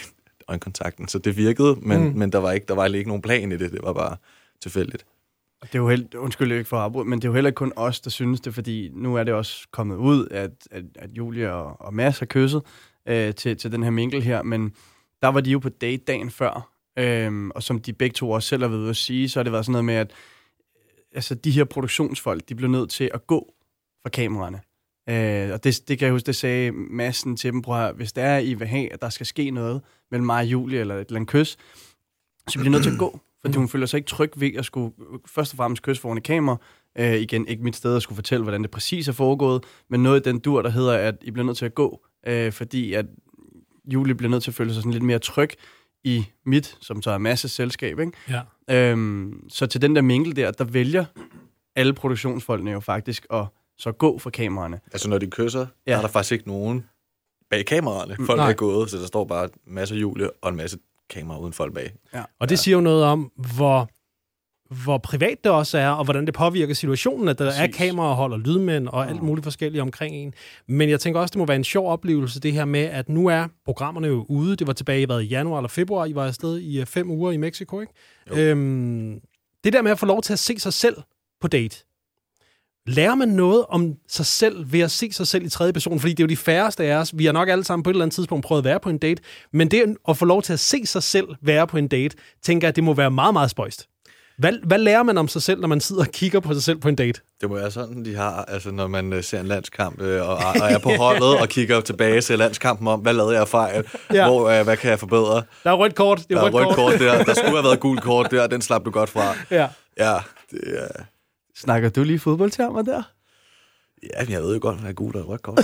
øjenkontakten. Så det virkede, men, Mm. men der var ikke der var ikke nogen plan i det. Det var bare tilfældigt. Det er jo helt, undskyld ikke for at afbryde, men det er jo heller ikke kun os, der synes det, fordi nu er det også kommet ud, at, at, at Julie og, og Mads har kysset øh, til, til den her mingle her, men der var de jo på date dagen før, øh, og som de begge to også selv har været ude at sige, så har det været sådan noget med, at altså, de her produktionsfolk, de blev nødt til at gå fra kameraerne. Øh, og det, det kan jeg huske, det sagde Madsen til dem, prøv at, hvis der er, I vil have, at der skal ske noget mellem mig og Julie, eller et eller andet kys, så bliver de nødt til at gå. Fordi hun føler sig ikke tryg ved at skulle først og fremmest kysse foran i kamera. Øh, igen, ikke mit sted at skulle fortælle, hvordan det præcis er foregået, men noget i den dur, der hedder, at I bliver nødt til at gå, øh, fordi at Julie bliver nødt til at føle sig sådan lidt mere tryg i mit, som så er masse selskab, ikke? Ja. Øhm, så til den der mingle der, der vælger alle produktionsfolkene jo faktisk at så gå fra kameraerne. Altså når de kysser, Ja. ja. er der faktisk ikke nogen bag kameraerne. Folk Nej. er gået, så der står bare en masse Julie og en masse kameraer uden folk bag. Ja. Og det siger jo noget om, hvor, hvor privat det også er, og hvordan det påvirker situationen, at der Præcis. er kamerahold og lydmænd og alt muligt forskelligt omkring en. Men jeg tænker også, det må være en sjov oplevelse, det her med, at nu er programmerne jo ude. Det var tilbage i hvad, januar eller februar. I var afsted i fem uger i Mexico, ikke? Øhm, det der med at få lov til at se sig selv på date. Lærer man noget om sig selv ved at se sig selv i tredje person? Fordi det er jo de færreste af os. Vi har nok alle sammen på et eller andet tidspunkt prøvet at være på en date. Men det at få lov til at se sig selv være på en date, tænker jeg, at det må være meget, meget spøjst. Hvad, hvad lærer man om sig selv, når man sidder og kigger på sig selv på en date? Det må være sådan, de har, altså når man uh, ser en landskamp uh, og, og er på holdet og kigger tilbage til landskampen om, hvad lavede jeg af fejl? Ja. Hvor, uh, hvad kan jeg forbedre? Der er rødt kort. Det Der er er rødt, rødt kort. kort der, der skulle have været gult kort der, den slap du godt fra. Ja. Ja, det er... Snakker du lige fodboldtermer der? Ja, men jeg ved jo godt, hvad er gult og rødt kort.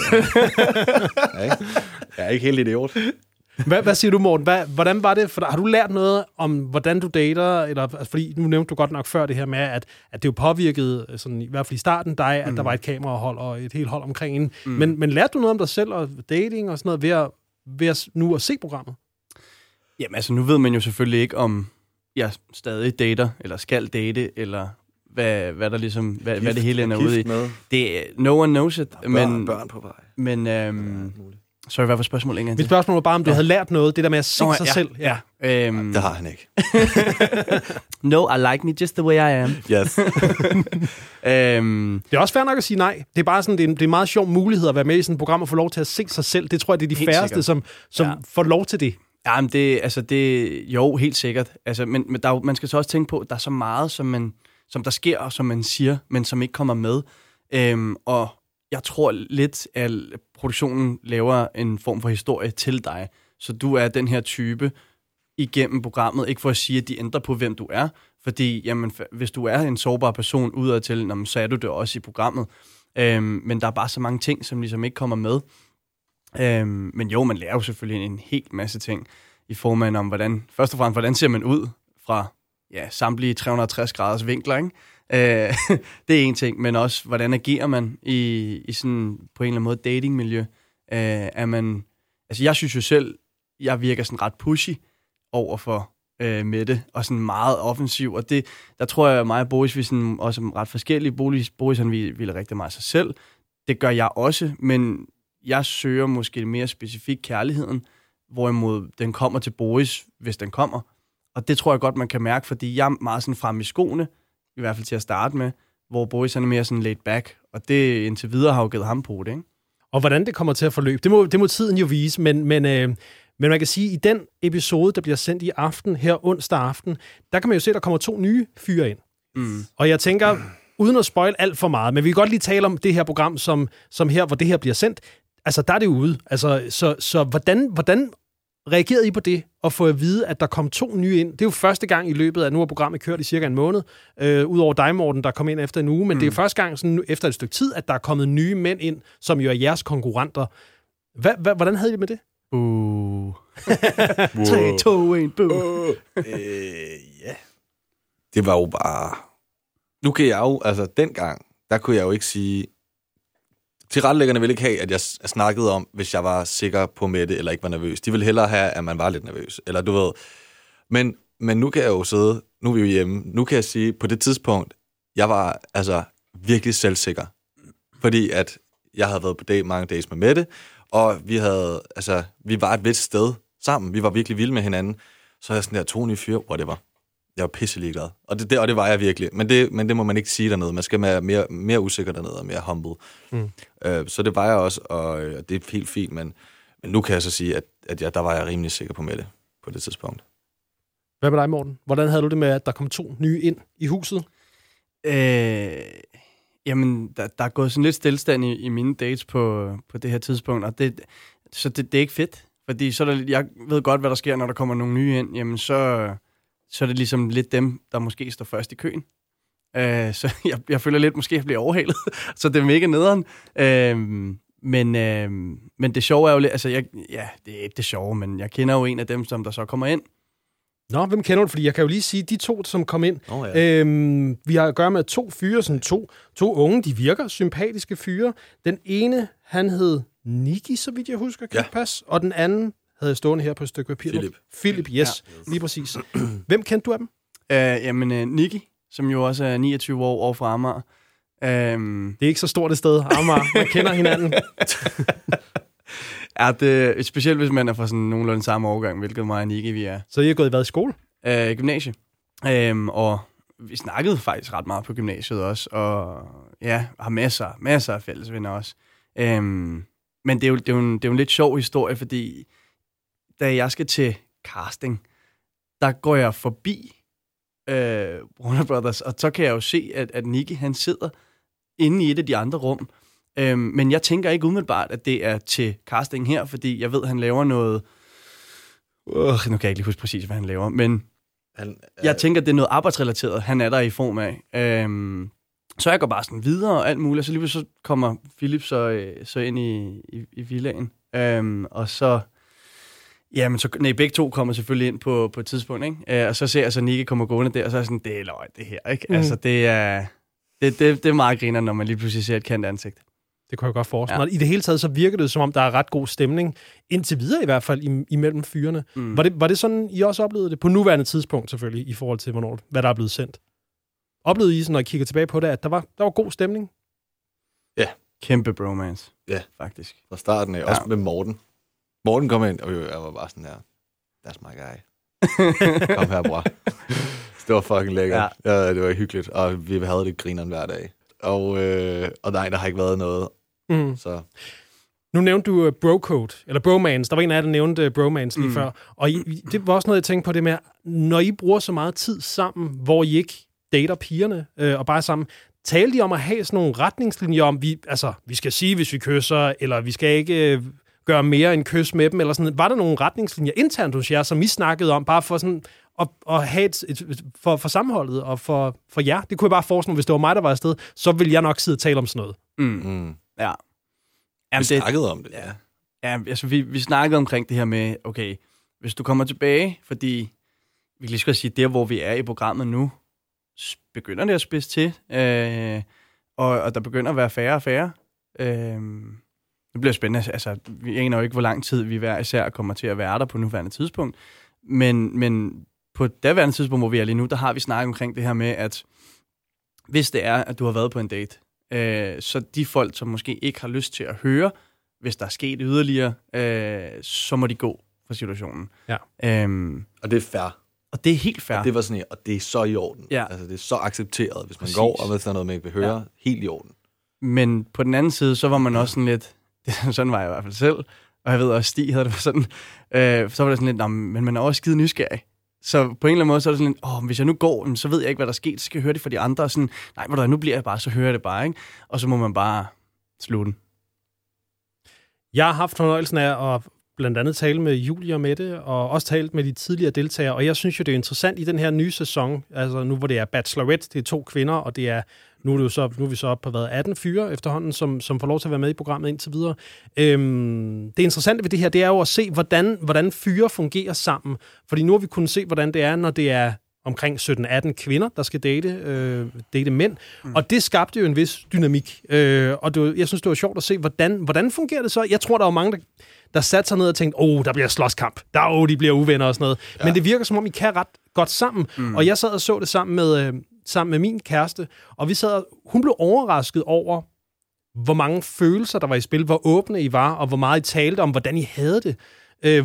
Ja, ikke? Jeg er ikke helt idiot. Hvad, hvad siger du, Morten? Hvad, hvordan var det? For dig? Har du lært noget om, hvordan du dater? Eller, altså, fordi nu nævnte du godt nok før det her med, at, at det jo påvirkede, sådan, i hvert fald i starten, dig, at mm. der var et kamerahold og et helt hold omkring en. Mm. Men, men lærte du noget om dig selv og dating og sådan noget ved at, ved at nu at se programmet? Jamen altså, nu ved man jo selvfølgelig ikke, om jeg stadig dater, eller skal date, eller hvad, hvad der ligesom, hvad, hvad det hele ender ude i. Med. Det er, no one knows it, Børn, men, børn på vej. men øhm, sorry, hvad var spørgsmålet en gang Mit til? spørgsmål var bare, om du ja. havde lært noget, det der med at se Nå, sig ja, selv. Ja. ja. Øhm, Det har han ikke. no, I like me just the way I am. Yes. øhm, Det er også fair nok at sige nej. Det er bare sådan, det er en, det er en meget sjov mulighed at være med i sådan et program og få lov til at se sig selv. Det tror jeg, det er de Helt færreste, sikkert. som, som Ja. får lov til det. Jamen, det, altså det, jo, helt sikkert. Altså, men men der, er jo- man skal så også tænke på, at der er så meget, som, man, som der sker, og som man siger, men som ikke kommer med. Øhm, og jeg tror lidt, at produktionen laver en form for historie til dig. Så du er den her type igennem programmet. Ikke for at sige, at de ændrer på, hvem du er. Fordi, jamen, hvis du er en sårbar person udadtil, jamen, så er du det også i programmet. Øhm, men der er bare så mange ting, som ligesom ikke kommer med. Øhm, men jo, man lærer jo selvfølgelig en helt masse ting i form af, om hvordan, først og fremmest, hvordan ser man ud fra ja, samtlige tre hundrede og tres graders vinkler, ikke? Øh, det er en ting, men også, hvordan agerer man i, i sådan, på en eller anden måde, datingmiljø? Øh, er man, altså, jeg synes jo selv, jeg virker sådan ret pushy over for øh, Mette, og sådan meget offensiv, og det, der tror jeg, mig og Boris, vi sådan, også er ret forskellige. Boris, Boris han ville rigtig meget sig selv. Det gør jeg også, men jeg søger måske mere specifikt kærligheden, hvorimod den kommer til Boris, hvis den kommer. Og det tror jeg godt, man kan mærke, fordi jeg er meget sådan fremme i skoene, i hvert fald til at starte med, hvor Boris han er mere sådan laid back, og det indtil videre har jo givet ham på det, ikke? Og hvordan det kommer til at forløbe, det må, det må tiden jo vise, men, men, øh, men man kan sige, at i den episode, der bliver sendt i aften, her onsdag aften, der kan man jo se, at der kommer to nye fyre ind. Mm. Og jeg tænker, uden at spoil alt for meget, men vi kan godt lige tale om det her program, som, som her, hvor det her bliver sendt. Altså, der er det ude. Altså, så, så hvordan, hvordan reagerede I på det, at få at vide, at der kom to nye ind? Det er jo første gang i løbet af, nu har programmet kørt i cirka en måned, øh, udover dig, Morten, der kom ind efter en uge, men mm. det er første gang sådan, efter et stykke tid, at der er kommet nye mænd ind, som jo er jeres konkurrenter. Hva, hva, hvordan havde I det med det? Uh. tre, to, en, boo. Uh. øh, ja. Det var jo bare... Nu kan jeg jo... Altså, dengang, der kunne jeg jo ikke sige... Tilrettelæggerne ville ikke have, at jeg snakkede om, hvis jeg var sikker på Mette, eller ikke var nervøs. De ville hellere have, at man var lidt nervøs. Eller du ved... Men, men nu kan jeg jo sidde... Nu er vi jo hjemme. Nu kan jeg sige, på det tidspunkt, jeg var altså virkelig selvsikker. Fordi at jeg havde været på date, mange dates med Mette, og vi havde, altså, vi var et vist sted sammen. Vi var virkelig vilde med hinanden. Så er jeg sådan der, to nye fyre, whatever. Jeg var pisselig glad. Og det, det, og det var jeg virkelig. Men det, men det må man ikke sige dernede. Man skal være mere, mere usikker dernede og mere humble. Mm. Øh, så det var jeg også, og, og det er helt fint. Men, men nu kan jeg så sige, at, at jeg, der var jeg rimelig sikker på Mette på det tidspunkt. Hvad med dig, Morten? Hvordan havde du det med, at der kom to nye ind i huset? Øh, jamen, der, der er gået sådan lidt stillestand i, i mine dates på, på det her tidspunkt, og det, så det, det er ikke fedt. Fordi så er der, jeg ved godt, hvad der sker, når der kommer nogle nye ind. Jamen, så, så er det ligesom lidt dem, der måske står først i køen. Øh, så jeg, jeg føler lidt, måske jeg bliver overhalet. Så det er mega nederen. Øh, men, øh, men det sjove er jo lidt... Altså, jeg, ja, det er ikke det sjove, men jeg kender jo en af dem, som der så kommer ind. Nå, hvem kender du? Fordi jeg kan jo lige sige, de to, som kom ind, oh, ja. øhm, vi har at gøre med to fyre, sådan to, to unge, de virker sympatiske fyre. Den ene, han hed Niki, så vidt jeg husker, kan ja. passe, og den anden havde jeg stående her på et stykke papir. Philip. Philip, yes, ja. Lige præcis. Hvem kendte du af dem? Uh, jamen, uh, Niki, som jo også er niogtyve år over fra Amager. Um... Det er ikke så stort et sted, Amager. Man kender hinanden. Ja, det, specielt hvis man er fra sådan nogenlunde samme årgang, hvilket mig og Niki vi er. Så I har gået i hvad, i skole? Uh, gymnasie. Um, og vi snakkede faktisk ret meget på gymnasiet også, og ja, har masser, masser af fællesvenner også. Um, men det er, jo, det, er jo en, det er jo en lidt sjov historie, fordi da jeg skal til casting, der går jeg forbi uh, Warner Brothers, og så kan jeg jo se, at, at Niki, han sidder inde i et af de andre rum. Øhm, men jeg tænker ikke umiddelbart, at det er til casting her, fordi jeg ved, at han laver noget... Uh, nu kan jeg ikke lige huske præcis, hvad han laver, men han, øh... jeg tænker, at det er noget arbejdsrelateret, han er der i form af. Øhm, så jeg går bare sådan videre og alt muligt, og så lige så kommer Philip så, øh, så ind i, i, i villaen. Øhm, og så... Jamen, så, nej, begge to kommer selvfølgelig ind på, på et tidspunkt, ikke? Øh, og så ser jeg så Niki kommer gående der, og så er jeg sådan, det er løg, det her, ikke? Mm. Altså, det er... Det, det, det er meget griner, når man lige pludselig ser et kendt ansigt. Det kunne jeg godt forestille mig. Ja. I det hele taget, så virker det, som om der er ret god stemning, indtil videre i hvert fald, imellem fyrene. Mm. Var, det, var det sådan, I også oplevede det? På nuværende tidspunkt selvfølgelig, i forhold til, hvornår, hvad der er blevet sendt. Oplevede I, når I kigger tilbage på det, at der var, der var god stemning? Ja. Kæmpe bromance. Ja. Faktisk. Fra starten af, ja. Også med Morten. Morten kom ind, og jeg var bare sådan her, that's my guy. Kom her, bror. Det var fucking lækkert. Ja. Ja, det var hyggeligt, og vi havde det grineren hver dag. Og, øh, og nej, der har ikke været noget. Mm. Så. Nu nævnte du uh, bro-code, eller bromance. Der var en af jer, der nævnte uh, bromance lige mm. før. Og I, det var også noget, jeg tænkte på det med, når I bruger så meget tid sammen, hvor I ikke dater pigerne, øh, og bare sammen, talte I om at have sådan nogle retningslinjer om, vi, altså, vi skal sige, hvis vi kysser, eller vi skal ikke øh, gøre mere end kys med dem, eller sådan. Var der nogle retningslinjer internt hos jer, som I snakkede om, bare for sådan... Og, og have et, et, for, for sammenholdet og for, for jer. Det kunne jeg bare forestille mig, hvis det var mig, der var afsted, så ville jeg nok sidde og tale om sådan noget. Mm. Mm. Ja. Jamen, vi snakkede det, om det, ja. Ja, altså vi, vi snakkede omkring det her med, okay, hvis du kommer tilbage, fordi vi kan lige skal sige, der hvor vi er i programmet nu, begynder det at spidse til, øh, og, og der begynder at være færre og færre. Øh, det bliver spændende. Altså, vi aner jo ikke, hvor lang tid vi hver især kommer til at være der på nuværende tidspunkt, men, men på daværende tidspunkt, hvor vi er lige nu, der har vi snakket omkring det her med, at hvis det er, at du har været på en date, øh, så de folk, som måske ikke har lyst til at høre, hvis der er sket yderligere, øh, så må de gå fra situationen. Ja. Øhm, og det er fair. Og det er helt fair. Og det var sådan, og det er så i orden. Ja. Altså, det er så accepteret, hvis man Præcis. går, og hvis der er noget, man ikke vil høre, ja. Helt i orden. Men på den anden side, så var man også sådan lidt, sådan var jeg i hvert fald selv, og jeg ved også, Stig havde det sådan, øh, så var det sådan lidt, men man er også skide nysgerrig. Så på en eller anden måde, så er det sådan lidt, åh, hvis jeg nu går, så ved jeg ikke, hvad der er sket, så skal jeg høre det fra de andre, og sådan, nej, hvor der nu bliver jeg bare, så hører jeg det bare, ikke? Og så må man bare slutte den. Jeg har haft fornøjelsen af at blandt andet tale med Julie og Mette, og også talt med de tidligere deltagere, og jeg synes jo, det er interessant i den her nye sæson, altså nu hvor det er Bachelorette, det er to kvinder, og det er, nu er, det jo så, nu er vi så oppe på været atten fyre efterhånden, som, som får lov til at være med i programmet indtil videre. Øhm, det interessante ved det her, det er jo at se, hvordan, hvordan fyre fungerer sammen, fordi nu har vi kunnet se, hvordan det er, når det er omkring sytten atten kvinder, der skal date, øh, date mænd. Mm. Og det skabte jo en vis dynamik. Øh, og det var, jeg synes, det var sjovt at se, hvordan, hvordan fungerer det så? Jeg tror, der var mange, der, der satte sig ned og tænkte, åh, oh, der bliver slåskamp. Der, oh, de bliver uvenner og sådan noget. Ja. Men det virker, som om I kan ret godt sammen. Mm. Og jeg sad og så det sammen med, øh, sammen med min kæreste, og vi sad, hun blev overrasket over, hvor mange følelser, der var i spil, hvor åbne I var, og hvor meget I talte om, hvordan I havde det. Øh, hvor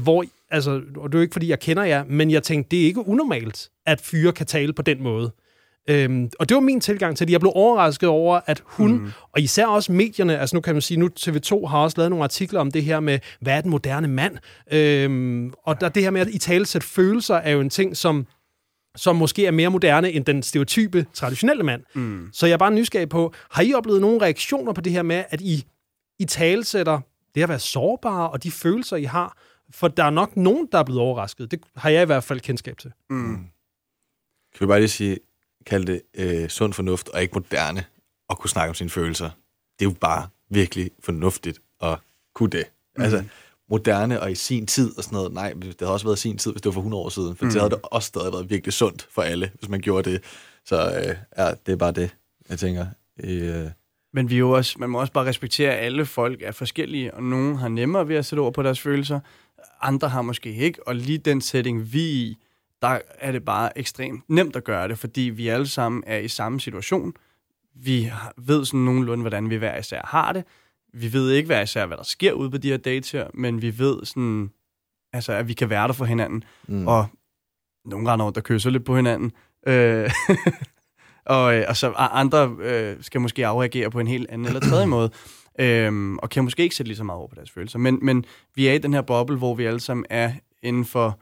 altså, og det er jo ikke, fordi jeg kender jer, men jeg tænkte, det er ikke unormalt, at fyre kan tale på den måde. Øhm, og det var min tilgang til det. Jeg blev overrasket over, at hun, mm. og især også medierne, altså nu kan man sige, nu T V to har også lavet nogle artikler om det her med, hvad er den moderne mand? Øhm, og der, det her med at italesætte følelser er jo en ting, som, som måske er mere moderne end den stereotype, traditionelle mand. Mm. Så jeg er bare nysgerrig på, har I oplevet nogle reaktioner på det her med, at I italesætter det at være sårbare og de følelser, I har? For der er nok nogen, der er blevet overrasket. Det har jeg i hvert fald kendskab til. Mm. Kan vi bare lige sige, kalde det øh, sund fornuft og ikke moderne at kunne snakke om sine følelser. Det er jo bare virkelig fornuftigt at kunne det. Mm. Altså, moderne og i sin tid og sådan noget. Nej, det havde også været sin tid, hvis det var for hundrede år siden. For mm. det havde det også stadig været virkelig sundt for alle, hvis man gjorde det. Så øh, ja, det er bare det, jeg tænker. Øh. Men vi er jo også, man må også bare respektere, at alle folk er forskellige, og nogen har nemmere ved at sætte ord på deres følelser. Andre har måske ikke, og lige den setting, vi i, der er det bare ekstremt nemt at gøre det, fordi vi alle sammen er i samme situation. Vi ved sådan nogenlunde, hvordan vi hver især har det. Vi ved ikke hver især, hvad der sker ude på de her dates her, men vi ved sådan, altså, at vi kan være der for hinanden. Mm. Og nogle render rundt og kysser lidt på hinanden. Øh, og, og så andre øh, skal måske afreagere på en helt anden eller tredje måde. Øh, og kan måske ikke sætte lige så meget over på deres følelser. Men, men vi er i den her boble, hvor vi alle sammen er inden for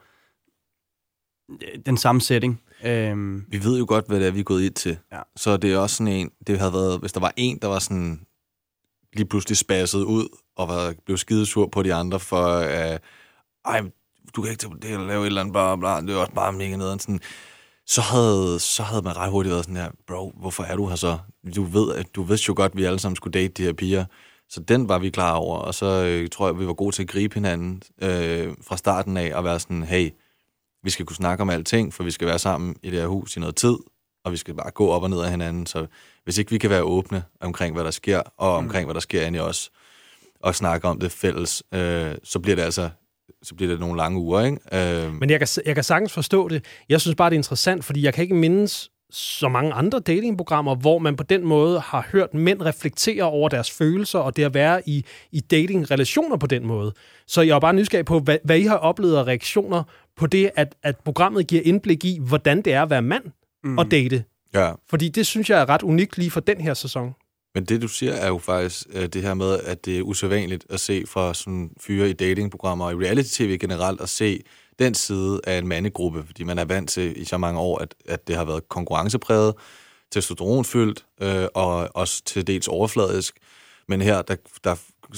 den samme setting. Øhm. Vi ved jo godt, hvad det er, vi er gået ind til. Ja. Så det er også sådan en, det havde været, hvis der var en, der var sådan lige pludselig spasset ud, og var, blev skidesur på de andre for, øh, ej, du kan ikke tage på det, eller lave et eller andet, bla, bla, det er også bare mega nederen, sådan, så havde, så havde man ret hurtigt været sådan her, bro, hvorfor er du her så? Du ved, du vidste jo godt, at vi alle sammen skulle date de her piger, så den var vi klar over, og så øh, tror jeg, vi var gode til at gribe hinanden øh, fra starten af, og være sådan, hey, vi skal kunne snakke om alting, for vi skal være sammen i det her hus i noget tid, og vi skal bare gå op og ned af hinanden. Så hvis ikke vi kan være åbne omkring, hvad der sker, og omkring, hvad der sker inde i os, og snakke om det fælles, øh, så bliver det altså så bliver det nogle lange uger, ikke? Øh. Men jeg kan, jeg kan sagtens forstå det. Jeg synes bare, det er interessant, fordi jeg kan ikke mindes så mange andre datingprogrammer, hvor man på den måde har hørt mænd reflektere over deres følelser, og det at være i, i dating-relationer på den måde. Så jeg er bare nysgerrig på, hvad, hvad I har oplevet af reaktioner på det, at, at programmet giver indblik i, hvordan det er at være mand mm. og date. Ja. Fordi det synes jeg er ret unikt lige for den her sæson. Men det, du siger, er jo faktisk det her med, at det er usædvanligt at se fra sådan fyre i datingprogrammer og i reality-tv generelt, at se den side af en mandegruppe, fordi man er vant til i så mange år, at, at det har været konkurrencepræget, testosteronfyldt øh, og også til dels overfladisk. Men her, der, der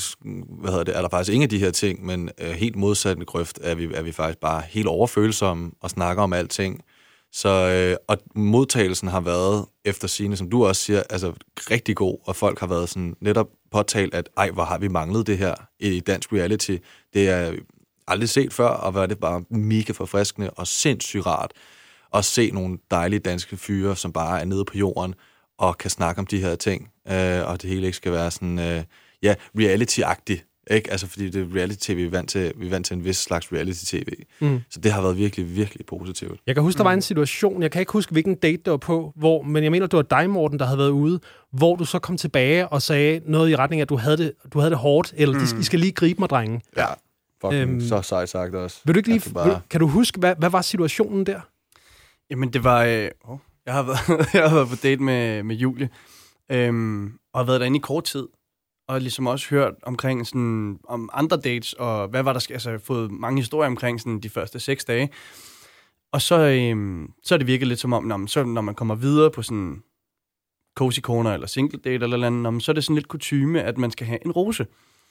hvad hedder det, er der faktisk ingen af de her ting, men øh, helt modsat grøft er vi, er vi faktisk bare helt overfølsomme og snakker om alting. Så, øh, og modtagelsen har været, efter sigende, som du også siger, altså rigtig god, og folk har været sådan netop påtalt, at ej, hvor har vi manglet det her i dansk reality. Det er aldrig set før, og var det bare mega forfriskende og sindssygt rart at se nogle dejlige danske fyre, som bare er nede på jorden og kan snakke om de her ting, øh, og det hele ikke skal være sådan, øh, ja, reality-agtigt. Ikke? Altså, fordi det er reality-tv, vi er vant til, vi er vant til en vis slags reality-tv. Mm. Så det har været virkelig, virkelig positivt. Jeg kan huske, der var en situation, jeg kan ikke huske, hvilken date der var på, hvor, men jeg mener, det var dig, Morten, der havde været ude, hvor du så kom tilbage og sagde noget i retning af, at du havde det, du havde det hårdt, eller mm. I skal lige gribe mig, drenge. Ja, fucking øhm, så sejt sagt også. Vil du ikke lige, bare... Kan du huske, hvad, hvad var situationen der? Jamen, det var... Øh, oh, jeg, har været, jeg har været på date med, med Julie, øhm, og har været derinde i kort tid. Og ligesom også hørt omkring sådan, om andre dates, og hvad var der, altså fået mange historier omkring sådan, de første seks dage. Og så, øhm, så er det virkelig lidt som om, når, så, når man kommer videre på sådan cozy corner eller single date eller andet, så er det sådan lidt kutyme, at man skal have en rose.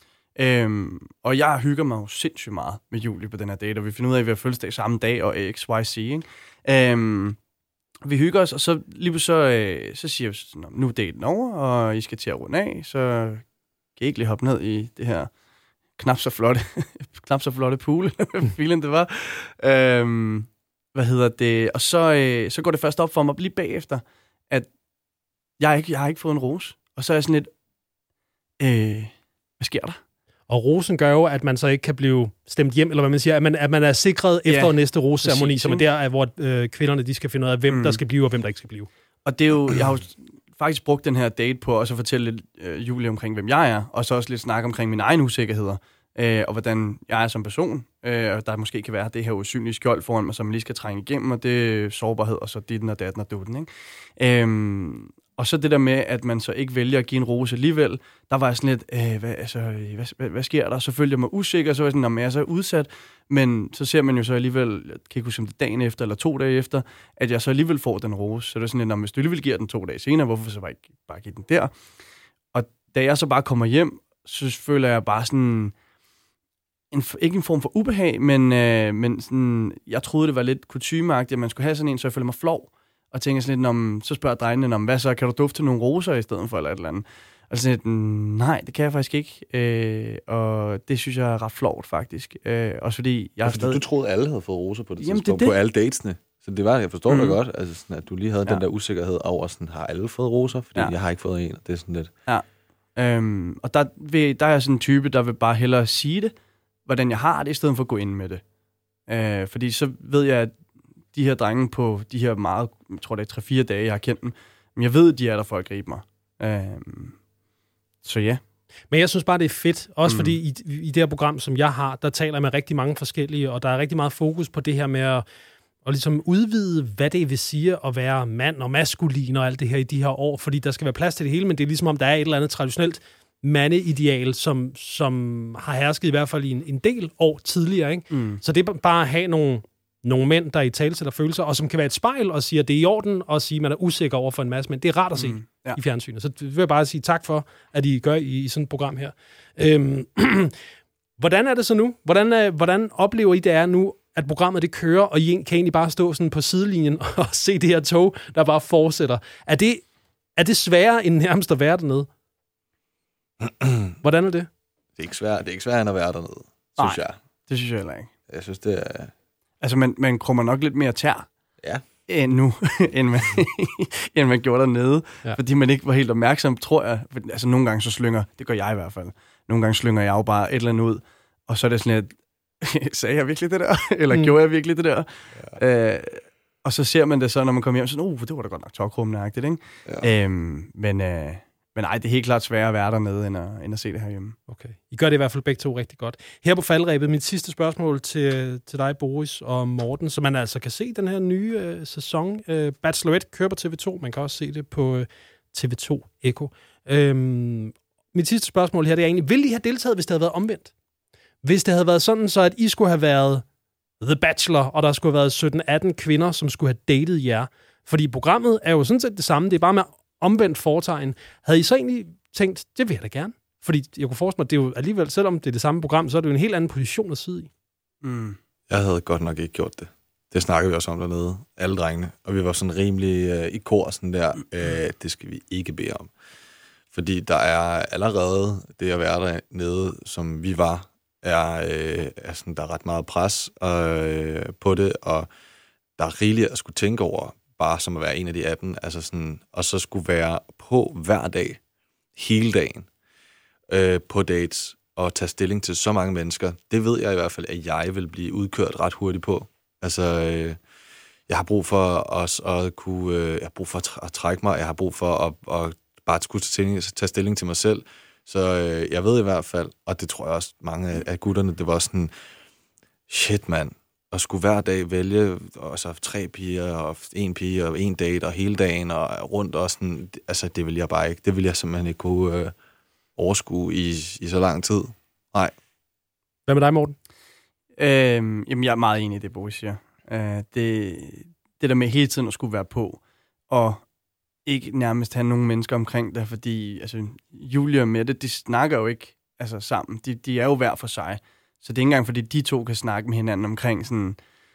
Øhm, og jeg hygger mig jo sindssygt meget med Julie på den her date, og vi finder ud af, at vi har fødselsdag samme dag, og X Y Z, ikke? Øhm, vi hygger os, og så lige så, øh, så siger vi sådan, nu er daten over, og I skal til at runde af, så kan I ikke lige hoppe ned i det her knap så flotte, knap så flotte pool, feeling det var. Øhm, hvad hedder det? Og så, øh, så går det først op for mig lige bagefter, at jeg, ikke, jeg har ikke fået en rose. Og så er jeg sådan lidt, øh, hvad sker der? Og rosen gør jo, at man så ikke kan blive stemt hjem, eller hvad man siger, at man, at man er sikret efter ja, næste roseceremoni, som er der, hvor øh, kvinderne de skal finde ud af, hvem mm. der skal blive, og hvem der ikke skal blive. Og det er jo, jeg har jo faktisk brugt den her date på også at fortælle lidt øh, Julie omkring, hvem jeg er, og så også lidt snakke omkring mine egne usikkerheder. øh, og hvordan jeg er som person, øh, og der måske kan være det her usynlige skjold foran mig, som man lige skal trænge igennem, og det er sårbarhed, og så ditten og datten og dutten, ikke? Øhm, og så det der med, at man så ikke vælger at give en rose alligevel, der var jeg sådan lidt, øh, hvad, altså, hvad, hvad, hvad sker der? Så følte jeg mig usikker, så var jeg sådan, om jeg er så udsat, men så ser man jo så alligevel, jeg kan ikke huske om det dagen efter, eller to dage efter, at jeg så alligevel får den rose. Så det er sådan lidt, hvis du alligevel giver den to dage senere, hvorfor så bare ikke bare give den der? Og da jeg så bare kommer hjem, så føler jeg bare sådan, en, ikke en form for ubehag, men, øh, men sådan, jeg troede, det var lidt kutymeagtigt, at man skulle have sådan en, så jeg føler mig flov. Og tænker sådan lidt, om, så spørger drengene, om, hvad så, kan du dufte nogle roser i stedet for, eller et eller andet? Og sådan lidt, nej, det kan jeg faktisk ikke. Øh, og det synes jeg er ret flovt, faktisk. Øh, også fordi, jeg ja, fordi stadig... du troede, alle havde fået roser på det Jamen, tidspunkt, det, det. på alle datesene. Så det var, jeg forstår mm. dig godt, altså sådan, at du lige havde ja. den der usikkerhed over, sådan, har alle fået roser? Fordi ja. jeg har ikke fået en, og det er sådan lidt... Ja, øhm, og der, vil, der er jeg sådan en type, der vil bare hellere sige det, hvordan jeg har det, i stedet for at gå ind med det. Øh, fordi så ved jeg, at de her drenge på de her meget, jeg tror det er tre-fire dage, jeg har kendt dem, men jeg ved, at de er der for at gribe mig. Øhm, så ja. Men jeg synes bare, det er fedt, også mm. fordi i, i det her program, som jeg har, der taler jeg med rigtig mange forskellige, og der er rigtig meget fokus på det her med at, at ligesom udvide, hvad det vil sige at være mand og maskulin og alt det her i de her år, fordi der skal være plads til det hele, men det er ligesom om, der er et eller andet traditionelt mandeideal, som, som har hersket i hvert fald i en, en del år tidligere. Ikke? Mm. Så det er bare at have nogle nogle mænd, der i tale sætter følelser, og som kan være et spejl og siger, at det er i orden, og sige, at man er usikker over for en masse mænd. Det er rart at se mm, ja. i fjernsynet. Så det vil jeg bare sige tak for, at I gør i, i sådan et program her. Øhm, hvordan er det så nu? Hvordan, er, hvordan oplever I det er nu, at programmet det kører, og I kan egentlig bare stå sådan på sidelinjen og se det her tog, der bare fortsætter? Er det, er det sværere end nærmest at være dernede? Hvordan er det? Det er ikke svært, det er ikke sværere end at være dernede, synes Nej, jeg. det synes jeg heller ikke. Jeg synes, det er... Altså, man, man krummer nok lidt mere tær ja. end nu, end, man, end man gjorde dernede. Ja. Fordi man ikke var helt opmærksom, tror jeg. Altså, nogle gange så slynger, det gør jeg i hvert fald, nogle gange slynger jeg jo bare et eller andet ud, og så er det sådan lidt, sagde jeg virkelig det der? Eller mm. gjorde jeg virkelig det der? Ja. Øh, og så ser man det så, når man kommer hjem, sådan, uh, det var da godt nok tokrummende-agtigt, ikke? Ja. Øhm, men... Øh, Men nej, det er helt klart sværere at være dernede, end at, end at se det herhjemme. Okay. I gør det i hvert fald begge to rigtig godt. Her på faldrebet, mit sidste spørgsmål til, til dig, Boris og Morten, så man altså kan se den her nye øh, sæson. Øh, Bachelorette kører på T V to. Man kan også se det på øh, T V to Echo. Øhm, mit sidste spørgsmål her, det er egentlig, ville I have deltaget, hvis det havde været omvendt? Hvis det havde været sådan, så at I skulle have været The Bachelor, og der skulle have været sytten atten kvinder, som skulle have datet jer. Fordi programmet er jo sådan set det samme. Det er bare med omvendt foretegn. Havde I så egentlig tænkt, det vil jeg da gerne? Fordi jeg kunne forestille mig, det er jo alligevel, selvom det er det samme program, så er det jo en helt anden position at sidde i. Mm. Jeg havde godt nok ikke gjort det. Det snakkede vi også om dernede, alle drengene. Og vi var sådan rimelig øh, i kor sådan der, øh, det skal vi ikke bede om. Fordi der er allerede det at være dernede, som vi var, er, øh, er sådan, der er ret meget pres øh, på det, og der er rigeligt at skulle tænke over, bare som at være en af de atten, altså sådan, og så skulle være på hver dag, hele dagen, øh, på dates, og tage stilling til så mange mennesker. Det ved jeg i hvert fald, at jeg vil blive udkørt ret hurtigt på. Altså, øh, jeg har brug for os at kunne, øh, jeg har brug for at, tr- at trække mig, jeg har brug for at, at bare skulle tage stilling, tage stilling til mig selv. Så øh, jeg ved i hvert fald, og det tror jeg også mange af, af gutterne, det var sådan, shit mand, at skulle hver dag vælge altså, tre piger, og en pige, og en date, og hele dagen, og rundt og sådan, altså det vil jeg bare ikke, det vil jeg simpelthen ikke kunne øh, overskue i, i så lang tid. Nej. Hvad med dig, Morten? Øhm, jamen, jeg er meget enig i det, Boris siger. Øh, det, det der med hele tiden at skulle være på, og ikke nærmest have nogen mennesker omkring dig, fordi altså, Julie og Mette, de snakker jo ikke altså, sammen. De, de er jo hver for sig. Så det er ikke engang, fordi de to kan snakke med hinanden omkring sådan,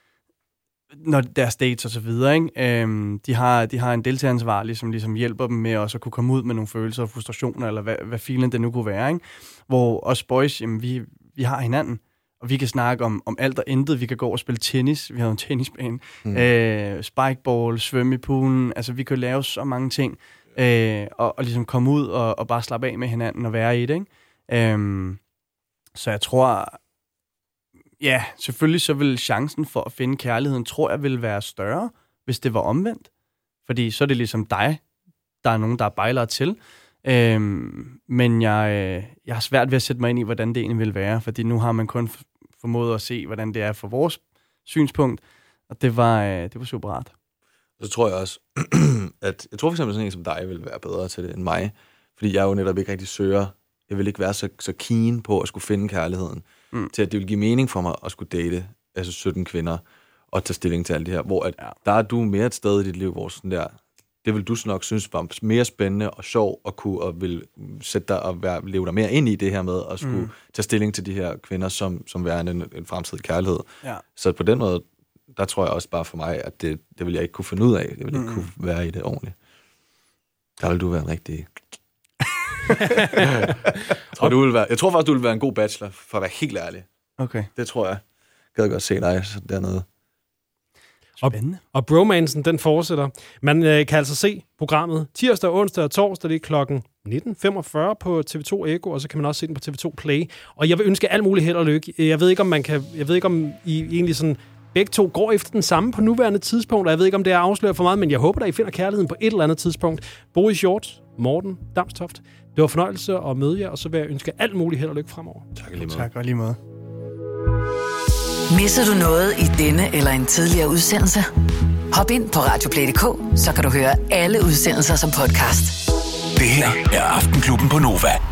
når deres dates og så videre, ikke? Øhm, de, har, de har en deltageransvarlig, som ligesom hjælper dem med også at kunne komme ud med nogle følelser og frustrationer, eller hvad, hvad filen det nu kunne være, ikke? Hvor os boys, jamen, vi, vi har hinanden, og vi kan snakke om, om alt og intet. Vi kan gå og spille tennis, vi har en tennisbane, mm. øh, spikeball, svømme i poolen, altså vi kan lave så mange ting, øh, og, og ligesom komme ud og, og bare slappe af med hinanden og være i det, ikke? Øhm, så jeg tror... Ja, selvfølgelig så vil chancen for at finde kærligheden, tror jeg, vil være større, hvis det var omvendt. Fordi så er det ligesom dig, der er nogen, der er bejlere til. Øhm, men jeg, øh, jeg har svært ved at sætte mig ind i, hvordan det egentlig vil være, fordi nu har man kun formået at se, hvordan det er fra vores synspunkt, og det var, øh, det var super rart. Så tror jeg også, at jeg tror for eksempel sådan en som dig vil være bedre til det end mig, fordi jeg jo netop ikke rigtig søger, jeg vil ikke være så, så keen på at skulle finde kærligheden, mm. til at det vil give mening for mig at skulle date altså sytten kvinder, og tage stilling til alt det her, hvor at, ja. der er du mere et sted i dit liv, hvor sådan der, det vil du nok synes var mere spændende og sjov, og kunne og vil sætte dig og være, leve dig mere ind i det her med, at skulle mm. tage stilling til de her kvinder, som, som værende en, en fremtidig kærlighed. Ja. Så på den måde, der tror jeg også bare for mig, at det, det vil jeg ikke kunne finde ud af. Det vil mm. ikke kunne være i det ordentligt. Der vil du være en rigtig... jeg, tror, du vil være, jeg tror faktisk, du vil være en god bachelor, for at være helt ærlig. Okay. Det tror jeg. Jeg gad godt se dig dernede. Spændende. Og, og bromansen, den fortsætter. Man øh, kan altså se programmet tirsdag, onsdag og torsdag, det er klokken nitten femogfyrre på T V to Echo, og så kan man også se den på T V to Play. Og jeg vil ønske alt muligt held og lykke. Jeg ved ikke, om man kan, jeg ved ikke, om I egentlig sådan begge to går efter den samme på nuværende tidspunkt, og jeg ved ikke, om det er afsløret for meget, men jeg håber, at I finder kærligheden på et eller andet tidspunkt. Boris Hjort, Morten Damstoft, det var fornøjelse at møde jer, og så vil jeg ønske alt muligt held og lykke fremover. Tak lige måde. Tak og lige måde. Misser du noget i denne eller en tidligere udsendelse? Hop ind på radioplay punktum d k, så kan du høre alle udsendelser som podcast. Det her er Aftenklubben på Nova.